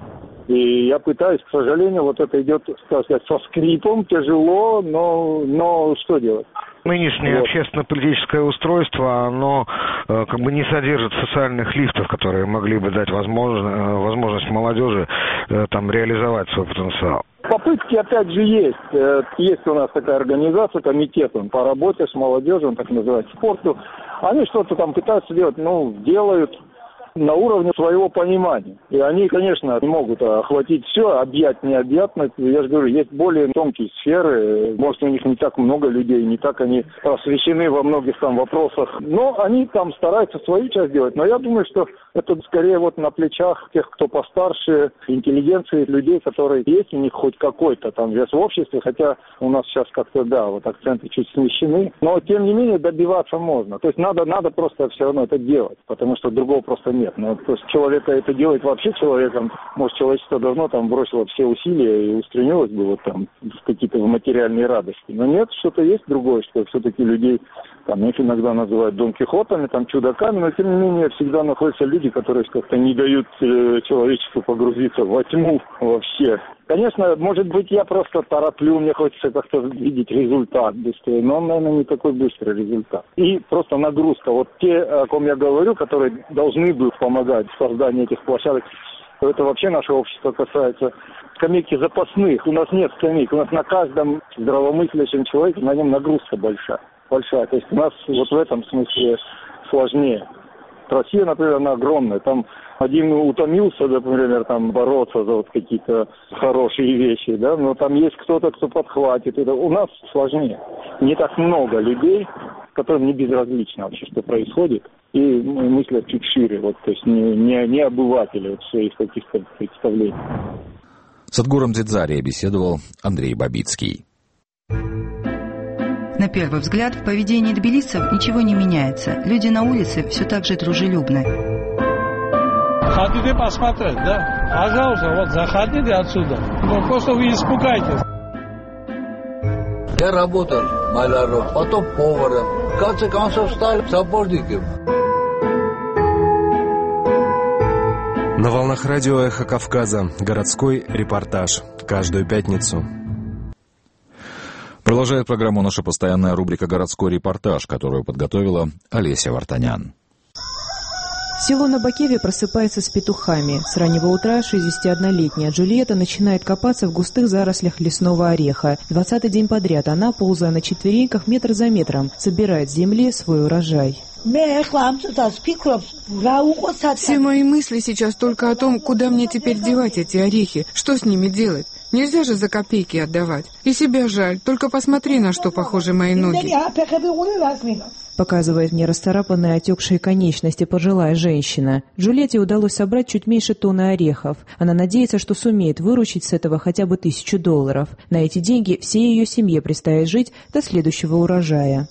и я пытаюсь, к сожалению, вот это идет, так сказать, со скрипом, тяжело, но, но что делать? Нынешнее вот. общественно-политическое устройство, оно э, как бы не содержит социальных лифтов, которые могли бы дать возможно, э, возможность молодежи э, там реализовать свой потенциал. Попытки опять же есть. Есть у нас такая организация, комитет он, по работе с молодежью, он так называется, спорту. Они что-то там пытаются делать, ну, делают на уровне своего понимания. И они, конечно, не могут охватить все, объять необъятно. Я же говорю, есть более тонкие сферы, может, у них не так много людей, не так они освещены во многих там вопросах. Но они там стараются свою часть делать. Но я думаю, что это скорее вот на плечах тех, кто постарше, интеллигенции, людей, которые есть у них хоть какой-то там вес в обществе, хотя у нас сейчас как-то, да, вот акценты чуть смещены. Но, тем не менее, добиваться можно. То есть надо, надо просто все равно это делать, потому что другого просто нет. Нет, ну, то есть человека это делает вообще человеком, может, человечество давно там бросило все усилия и устремилось бы вот там в какие-то материальные радости. Но нет, что-то есть другое, что все-таки людей, там, их иногда называют Дон Кихотами, там, чудаками, но тем не менее всегда находятся люди, которые как-то не дают э, человечеству погрузиться во тьму вообще. Конечно, может быть, я просто тороплю, мне хочется как-то видеть результат быстрее, но он, наверное, не такой быстрый результат. И просто нагрузка. Вот те, о ком я говорю, которые должны бы помогать в создании этих площадок, то это вообще наше общество касается скамейки запасных. У нас нет скамейк, у нас на каждом здравомыслящем человеке на нем нагрузка большая. большая. То есть у нас вот в этом смысле сложнее. Россия, например, она огромная. Там один утомился, например, там бороться за вот какие-то хорошие вещи, да, но там есть кто-то, кто подхватит. Это у нас сложнее. Не так много людей, которым не безразлично вообще, что происходит, и мыслят чуть шире, вот, то есть не, не, не обыватели вот, своих каких-то представлений. С Адгуром Дзидзария беседовал Андрей Бабицкий. На первый взгляд, в поведении тбилисцев ничего не меняется. Люди на улице все так же дружелюбны. Хотите посмотреть, да? Пожалуйста, вот заходите отсюда. Ну, просто вы испугаетесь. Я работал маляром, потом поваром. В конце концов стал сапожником. На волнах радио «Эхо Кавказа» городской репортаж. Каждую пятницу. Продолжает программу наша постоянная рубрика «Городской репортаж», которую подготовила Олеся Вартанян. Село Набакеве просыпается с петухами. С раннего утра шестидесятиоднолетняя Джульетта начинает копаться в густых зарослях лесного ореха. Двадцатый день подряд она, ползая на четвереньках метр за метром, собирает с земли свой урожай. Все мои мысли сейчас только о том, куда мне теперь девать эти орехи, что с ними делать. Нельзя же за копейки отдавать. И себя жаль, только посмотри, на что похожи мои ноги. Показывает мне расцарапанные отекшие конечности пожилая женщина. Джульетте удалось собрать чуть меньше тонны орехов. Она надеется, что сумеет выручить с этого хотя бы тысячу долларов. На эти деньги всей ее семье предстоит жить до следующего урожая.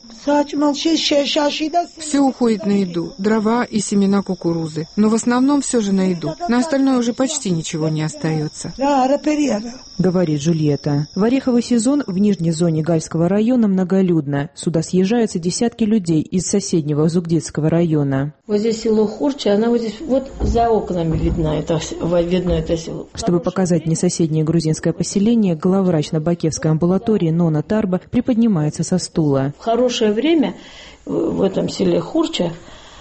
Все уходит на еду, дрова и семена кукурузы. Но в основном все же на еду. На остальное уже почти ничего не остается. Говорит Джульетта. В ореховый сезон в нижней зоне Гальского района многолюдно. Сюда съезжаются десятки людей из соседнего Зугдитского района. Вот здесь село Хурча, она вот здесь, вот за окнами видна это, видно это село. Чтобы показать мне соседнее грузинское поселение, главврач Набакевской амбулатории Нона Тарба приподнимается со стула. В хорошее время в этом селе Хурча,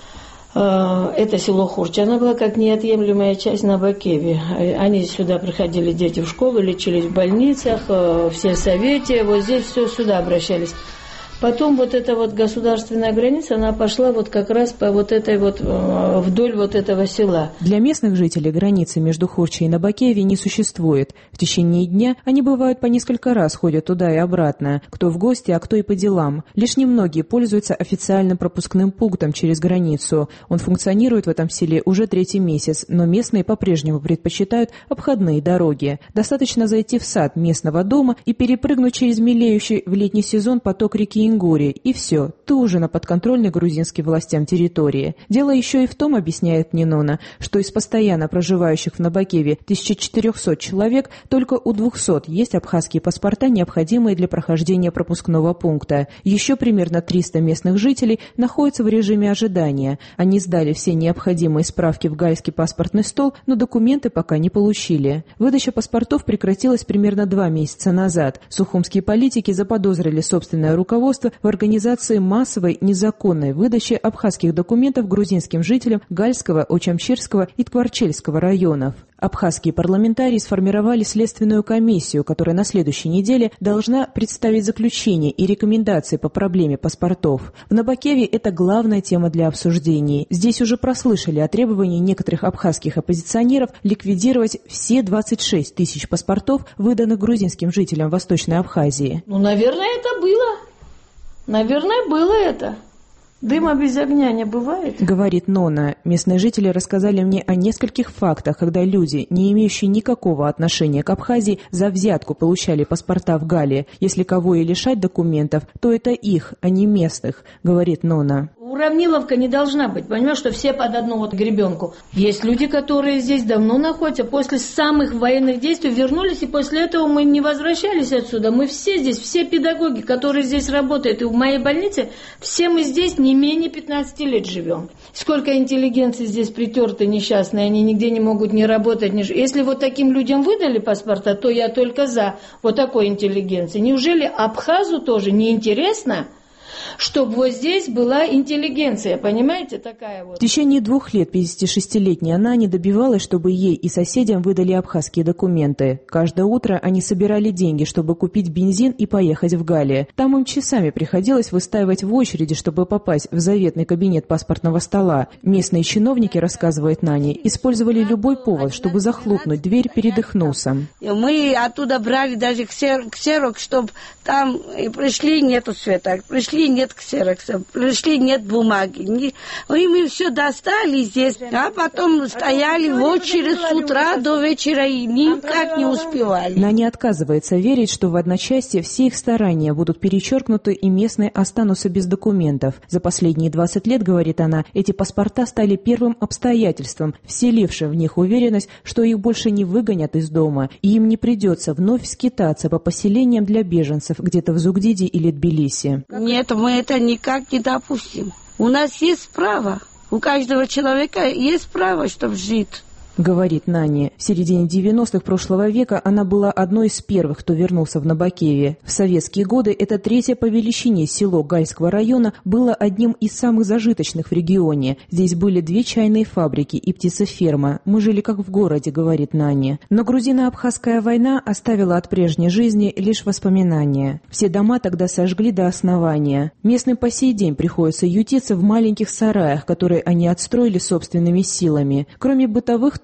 это село Хурча, она была как неотъемлемая часть Набакеви. Они сюда приходили, дети в школу, лечились в больницах, в сельсовете, вот здесь все сюда обращались. Потом вот эта вот государственная граница, она пошла вот как раз по вот этой вот, вдоль вот этого села. Для местных жителей границы между Хурчей и Набакеви не существует. В течение дня они бывают по несколько раз, ходят туда и обратно. Кто в гости, а кто и по делам. Лишь немногие пользуются официальным пропускным пунктом через границу. Он функционирует в этом селе уже третий месяц, но местные по-прежнему предпочитают обходные дороги. Достаточно зайти в сад местного дома и перепрыгнуть через мелеющий в летний сезон поток реки Ингури, и все, ты уже на подконтрольной грузинским властям территории. Дело еще и в том, объясняет мне Нона, что из постоянно проживающих в Набакеве тысяча четыреста человек только у двухсот есть абхазские паспорта, необходимые для прохождения пропускного пункта. Еще примерно триста местных жителей находятся в режиме ожидания. Они сдали все необходимые справки в гальский паспортный стол, но документы пока не получили. Выдача паспортов прекратилась примерно два месяца назад. Сухумские политики заподозрили собственное руководство в организации массовой незаконной выдачи абхазских документов грузинским жителям Гальского, Очамчирского и Ткварчельского районов. Абхазские парламентарии сформировали следственную комиссию, которая на следующей неделе должна представить заключение и рекомендации по проблеме паспортов. В Набакеве это главная тема для обсуждений. Здесь уже прослышали о требовании некоторых абхазских оппозиционеров ликвидировать все двадцать шесть тысяч паспортов, выданных грузинским жителям Восточной Абхазии. Ну, наверное, это было. Наверное, было это. Дыма без огня не бывает. Говорит Нона. Местные жители рассказали мне о нескольких фактах, когда люди, не имеющие никакого отношения к Абхазии, за взятку получали паспорта в Галлии. Если кого и лишать документов, то это их, а не местных, говорит Нона. Уравниловка не должна быть, понимаешь, что все под одну вот гребенку. Есть люди, которые здесь давно находятся, после самых военных действий вернулись, и после этого мы не возвращались отсюда. Мы все здесь, все педагоги, которые здесь работают, и в моей больнице, все мы здесь не менее пятнадцати лет живем. Сколько интеллигенции здесь притерты, несчастные, они нигде не могут не работать. Не... Если вот таким людям выдали паспорта, то я только за вот такой интеллигенции. Неужели Абхазу тоже не интересно, чтобы вот здесь была интеллигенция, понимаете, такая вот. В течение двух лет пятидесятишестилетняя она не добивалась, чтобы ей и соседям выдали абхазские документы. Каждое утро они собирали деньги, чтобы купить бензин и поехать в Галлию. Там им часами приходилось выстаивать в очереди, чтобы попасть в заветный кабинет паспортного стола. Местные чиновники, рассказывает Нани, использовали любой повод, чтобы захлопнуть дверь перед их носом. Мы оттуда брали даже ксерокс, чтобы там пришли, нету света, пришли, нет ксерокса, пришли, нет бумаги. Не, и мы все достали здесь, а потом стояли в очередь с утра до вечера и никак не успевали. Нани отказывается верить, что в одночасье все их старания будут перечеркнуты и местные останутся без документов. За последние двадцать лет, говорит она, эти паспорта стали первым обстоятельством, вселившим в них уверенность, что их больше не выгонят из дома, и им не придется вновь скитаться по поселениям для беженцев где-то в Зугдиде или Тбилиси. Нет, мы это никак не допустим. У нас есть право. У каждого человека есть право, чтобы жить. Говорит Нани. В середине девяностых прошлого века она была одной из первых, кто вернулся в Набакеве. В советские годы это третье по величине село Гальского района было одним из самых зажиточных в регионе. Здесь были две чайные фабрики и птицеферма. Мы жили как в городе, говорит Нани. Но грузино-абхазская война оставила от прежней жизни лишь воспоминания. Все дома тогда сожгли до основания. Местным по сей день приходится ютиться в маленьких сараях, которые они отстроили собственными силами. Кроме бытовых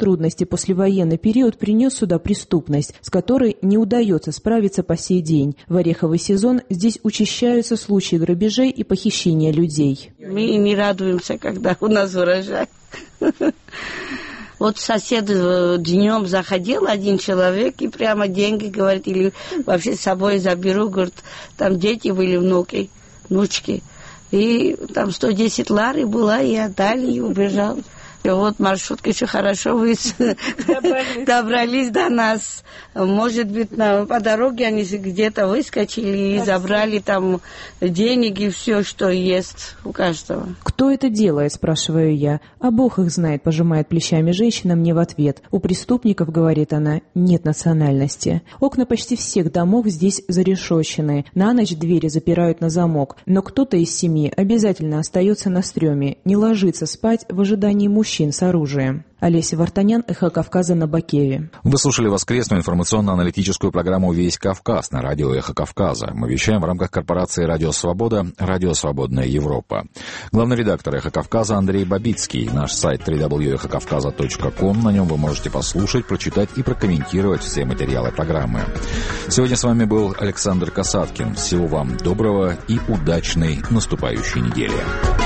трудности послевоенный период принес сюда преступность, с которой не удается справиться по сей день. В ореховый сезон здесь учащаются случаи грабежей и похищения людей. Мы не радуемся, когда у нас урожай. Вот сосед днем заходил один человек и прямо деньги, говорит, или вообще с собой заберу, говорит, там дети были, внуки, внучки. И там сто десять лары была, и отдали, и убежал. И вот маршрутка еще хорошо вы добрались. добрались до нас. Может быть, на, по дороге они где-то выскочили и забрали там денег и все, что есть у каждого. Кто это делает, спрашиваю я. А Бог их знает, пожимает плечами женщина мне в ответ. У преступников, говорит она, нет национальности. Окна почти всех домов здесь зарешочены. На ночь двери запирают на замок. Но кто-то из семьи обязательно остается на стреме, не ложится спать в ожидании мужчин с оружием. Олеся Вартанян, Эхо Кавказа, на Бакееве. Вы слушали воскресную информационно-аналитическую программу «Весь Кавказ» на радио «Эхо Кавказа». Мы вещаем в рамках корпорации «Радио Свобода», «Радио Свободная Европа». Главный редактор «Эхо Кавказа» Андрей Бабицкий. Наш сайт дабл ю дабл ю дабл ю точка эхо кавказа точка ком. На нем вы можете послушать, прочитать и прокомментировать все материалы программы. Сегодня с вами был Александр Касаткин. Всего вам доброго и удачной наступающей недели.